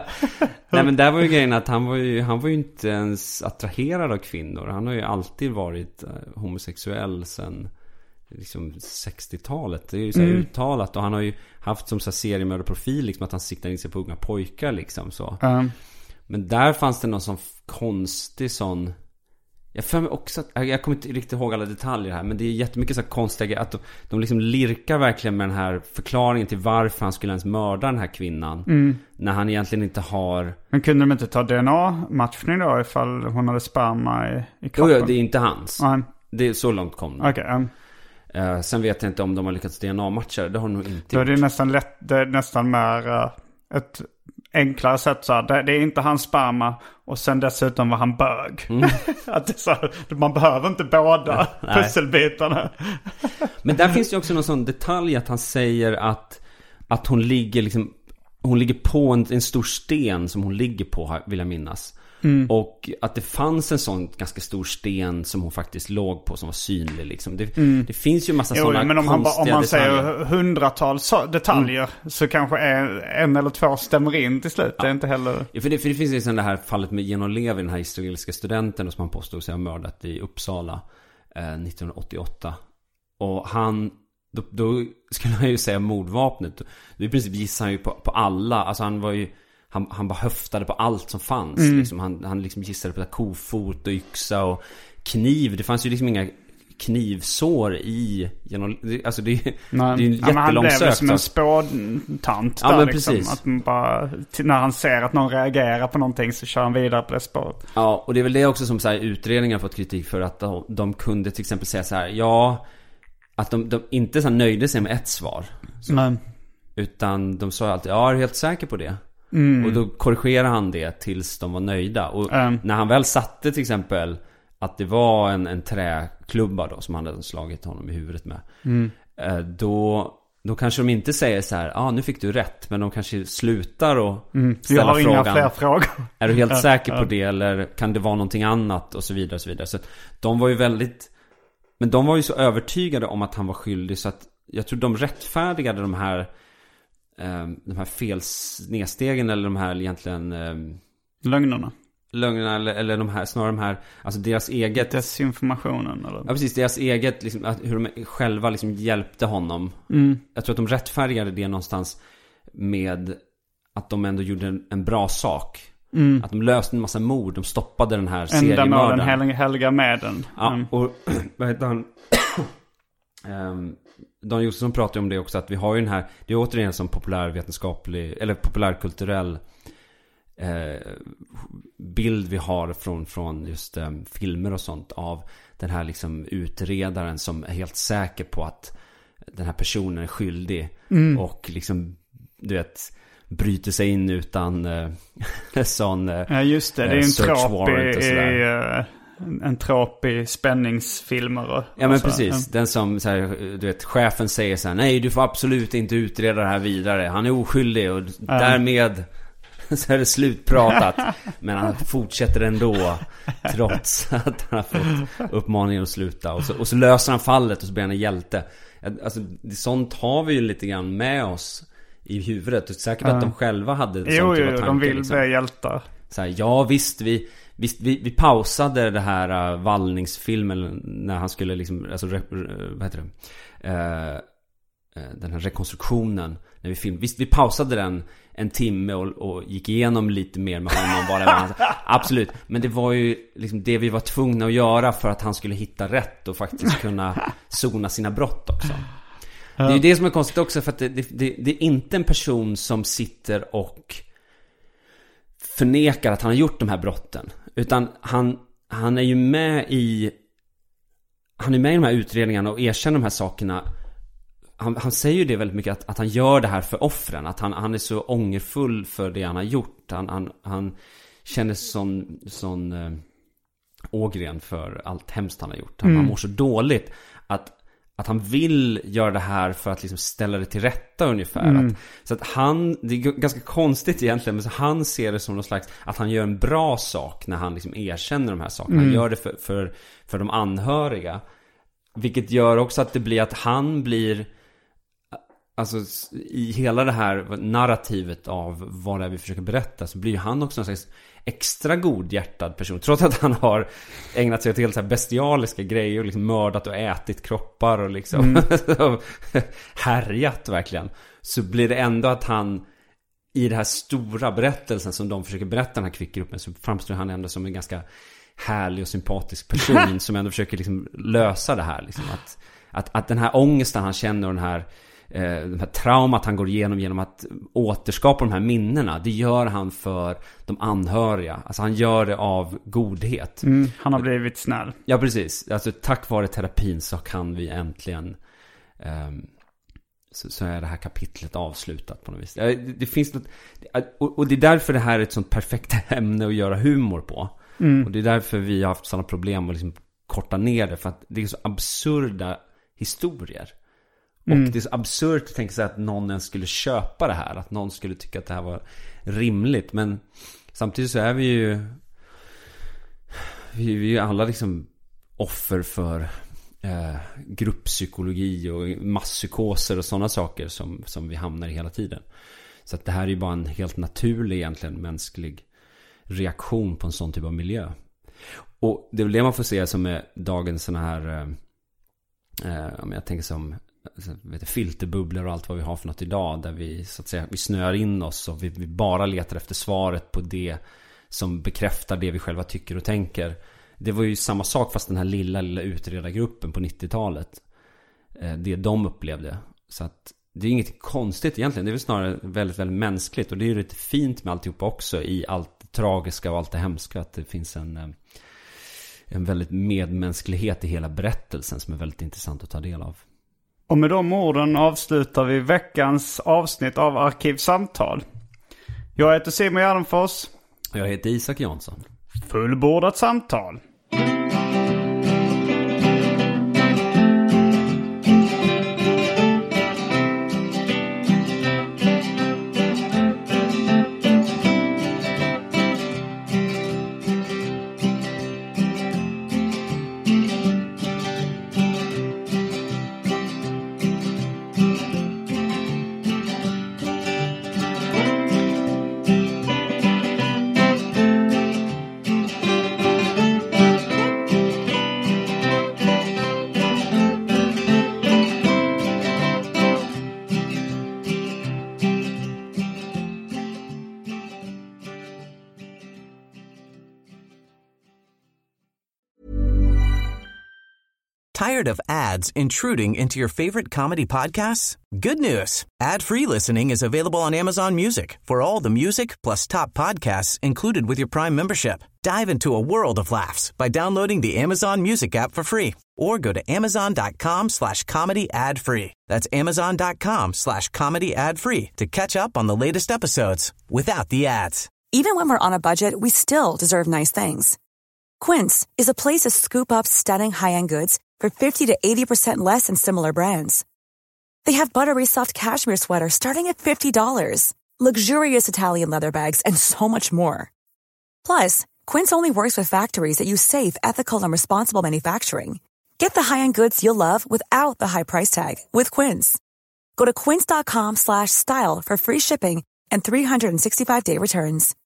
Nej, men där var ju grejen att han var ju, han var ju inte ens attraherad av kvinnor. Han har ju alltid varit uh, homosexuell sedan liksom sextiotalet. Det är ju så här mm. uttalat. Och han har ju haft som så här seriemördarprofil liksom, att han siktar in sig på unga pojkar liksom så. Mm. Men där fanns det någon sån konstig sån... Jag för mig också att, jag kommer inte riktigt ihåg alla detaljer här, men det är jättemycket så här konstiga att de, de liksom lirkar verkligen med den här förklaringen till varför han skulle ens mörda den här kvinnan mm. när han egentligen inte har... Men kunde de inte ta D N A-matchning då ifall hon hade sperma i, i kroppen? Jo, det är inte hans. Mm. Det är så långt kom det. Okay, um. uh, sen vet jag inte om de har lyckats D N A-matcha. Det har nog inte då gjort. Det är nästan lätt, det är nästan mer uh, ett enklare sätt så här. Det, det är inte hans sperma och sen dessutom var han bög. Mm. Att det är så här, man behöver inte båda pusselbitarna. Men där finns ju också någon sån detalj att han säger att, att hon ligger liksom, hon ligger på en, en stor sten som hon ligger på, vill jag minnas. Mm. Och att det fanns en sån ganska stor sten som hon faktiskt låg på som var synlig liksom. Det, mm. det finns ju massa sådana men om, han, om man detaljer. Säger hundratals detaljer mm. så kanske en, en eller två stämmer in till slut. Ja. Det är inte heller... Ja, för, det, för det finns ju det här fallet med Geno Levi, den här israeliska studenten som han påstod sig ha mördat i Uppsala eh, nittonhundraåttioåtta. Och han då, då skulle han ju säga mordvapnet. Då i princip gissar han ju på, på alla. Alltså han var ju Han, han bara höftade på allt som fanns. Mm. Liksom. Han, han liksom gissade på kofot och yxa och kniv. Det fanns ju liksom inga knivsår i... Alltså det, det är ju en jättelång han blev sök. som en spådtant ja, där men liksom. precis. Att man bara, när han ser att någon reagerar på någonting så kör han vidare på det spåret. Ja, och det är väl det också som så här, utredningar fått kritik för. Att de, de kunde till exempel säga så här: ja, att de, de inte så här nöjde sig med ett svar. Så, men. Utan de sa alltid, ja, är du helt säker på det? Mm. Och då korrigerade han det tills de var nöjda. Och mm. när han väl satte till exempel att det var en, en träklubba då, som han hade slagit honom i huvudet med. Mm. Då, då kanske de inte säger så här: ja, ah, nu fick du rätt. Men de kanske slutar och mm. ställa Jag har frågan. Inga fler frågor. Är du helt säker på det? Eller kan det vara någonting annat? Och så vidare och så vidare. Så de var ju väldigt... Men de var ju så övertygade om att han var skyldig. Så att jag tror de rättfärdigade de här... de här felsnedstegen eller de här egentligen um, lögnerna lögnerna eller, eller de här, snarare de här, alltså deras eget desinformationen eller? Ja, precis, deras eget liksom, att, hur de själva liksom hjälpte honom. Mm. Jag tror att de rättfärdigade det någonstans med att de ändå gjorde en, en bra sak. Mm. Att de löste en massa mord, de stoppade den här seriemördaren. Ända med den helga medlen. Ja, mm. och vad heter han? um, Dan Josefsson pratar om det också, att vi har ju den här, det är återigen som populärvetenskaplig eller populärkulturell eh, bild vi har från, från just eh, filmer och sånt av den här liksom utredaren som är helt säker på att den här personen är skyldig mm. och liksom, du vet, bryter sig in utan eh, sån eh, ja just det, det är en trop i en trop i spänningsfilmer och, ja men och så. precis, den som så här, du vet, chefen säger så här: nej, du får absolut inte utreda det här vidare, han är oskyldig och mm. därmed så är det slutpratat. Men han fortsätter ändå trots att han har fått uppmaningen att sluta, och så, och så löser han fallet och så blir han en hjälte. Alltså, sånt har vi ju lite grann med oss i huvudet, och säkert mm. att de själva hade sånt. Jo, jo, tankar, de vill liksom. bli hjältar. Så här, ja visst, vi Visst, vi, vi pausade det här uh, vallningsfilmen när han skulle liksom, alltså, rep, vad heter det? Uh, uh, den här rekonstruktionen när vi film. Visst, vi pausade den en timme och, och gick igenom lite mer med honom bara. Absolut, men det var ju liksom det vi var tvungna att göra för att han skulle hitta rätt och faktiskt kunna sona sina brott också. Det är ju det som är konstigt också, för att det, det, det, det är inte en person som sitter och förnekar att han har gjort de här brotten, utan han, han är ju med i han är med i de här utredningarna och erkänner de här sakerna. Han, han säger ju det väldigt mycket, att, att han gör det här för offren, att han, han är så ångerfull för det han har gjort. Han, han, han känner sån, sån äh, ågren för allt hemskt han har gjort. Han, mm. han mår så dåligt att, att han vill göra det här för att liksom ställa det till rätta ungefär. Mm. Att, så att han, det är ganska konstigt egentligen, men så han ser det som någon slags, att han gör en bra sak när han liksom erkänner de här sakerna. Mm. Han gör det för, för, för de anhöriga. Vilket gör också att det blir att han blir, alltså i hela det här narrativet av vad det är vi försöker berätta, så blir han också en slags extra godhjärtad person. Trots att han har ägnat sig åt helt så här bestialiska grejer och liksom mördat och ätit kroppar och liksom mm. härjat verkligen. Så blir det ändå att han i den här stora berättelsen som de försöker berätta, den här kvickgruppen, så framstår han ändå som en ganska härlig och sympatisk person som ändå försöker liksom lösa det här. Liksom. Att, att, att den här ångesten han känner och den här den här traumat han går igenom genom att återskapa de här minnena, det gör han för de anhöriga. Alltså han gör det av godhet. Mm, han har blivit snäll. Ja, precis. Alltså tack vare terapin så kan vi äntligen um, så, så är det här kapitlet avslutat på något vis. Det, det finns något, och, och det är därför det här är ett sånt perfekt ämne att göra humor på. Mm. Och det är därför vi har haft sådana problem att liksom korta ner det, för att det är så absurda historier. Och mm. det är så absurt att tänka sig att någon ens skulle köpa det här. Att någon skulle tycka att det här var rimligt. Men samtidigt så är vi ju Vi är ju alla liksom offer för eh, grupppsykologi och masspsykoser och sådana saker som, som vi hamnar i hela tiden. Så att det här är ju bara en helt naturlig egentligen mänsklig reaktion på en sån typ av miljö. Och det är väl det man får se som är dagens såna här eh, om jag tänker som vet du, filterbubblor och allt vad vi har för något idag, där vi så att säga vi snöar in oss och vi, vi bara letar efter svaret på det som bekräftar det vi själva tycker och tänker. Det var ju samma sak fast den här lilla lilla utredargruppen på nittiotalet, det de upplevde. Så att det är inget konstigt egentligen, det är väl snarare väldigt väldigt mänskligt, och det är ju lite fint med alltihopa också, i allt det tragiska och allt det hemska, att det finns en en väldigt medmänsklighet i hela berättelsen som är väldigt intressant att ta del av. Och med de orden avslutar vi veckans avsnitt av Arkivsamtal. Jag heter Simon Gärdenfors. Jag heter Isak Jansson. Fullbordat samtal. Tired of ads intruding into your favorite comedy podcasts? Good news. Ad-free listening is available on Amazon Music for all the music plus top podcasts included with your Prime membership. Dive into a world of laughs by downloading the Amazon Music app for free or go to amazon.com slash comedy ad free. That's amazon.com slash comedy ad free to catch up on the latest episodes without the ads. Even when we're on a budget, we still deserve nice things. Quince is a place to scoop up stunning high-end goods for fifty to eighty percent less than similar brands. They have buttery soft cashmere sweaters starting at fifty dollars, luxurious Italian leather bags, and so much more. Plus, Quince only works with factories that use safe, ethical, and responsible manufacturing. Get the high-end goods you'll love without the high price tag with Quince. Go to quince.com slash style for free shipping and three sixty-five day returns.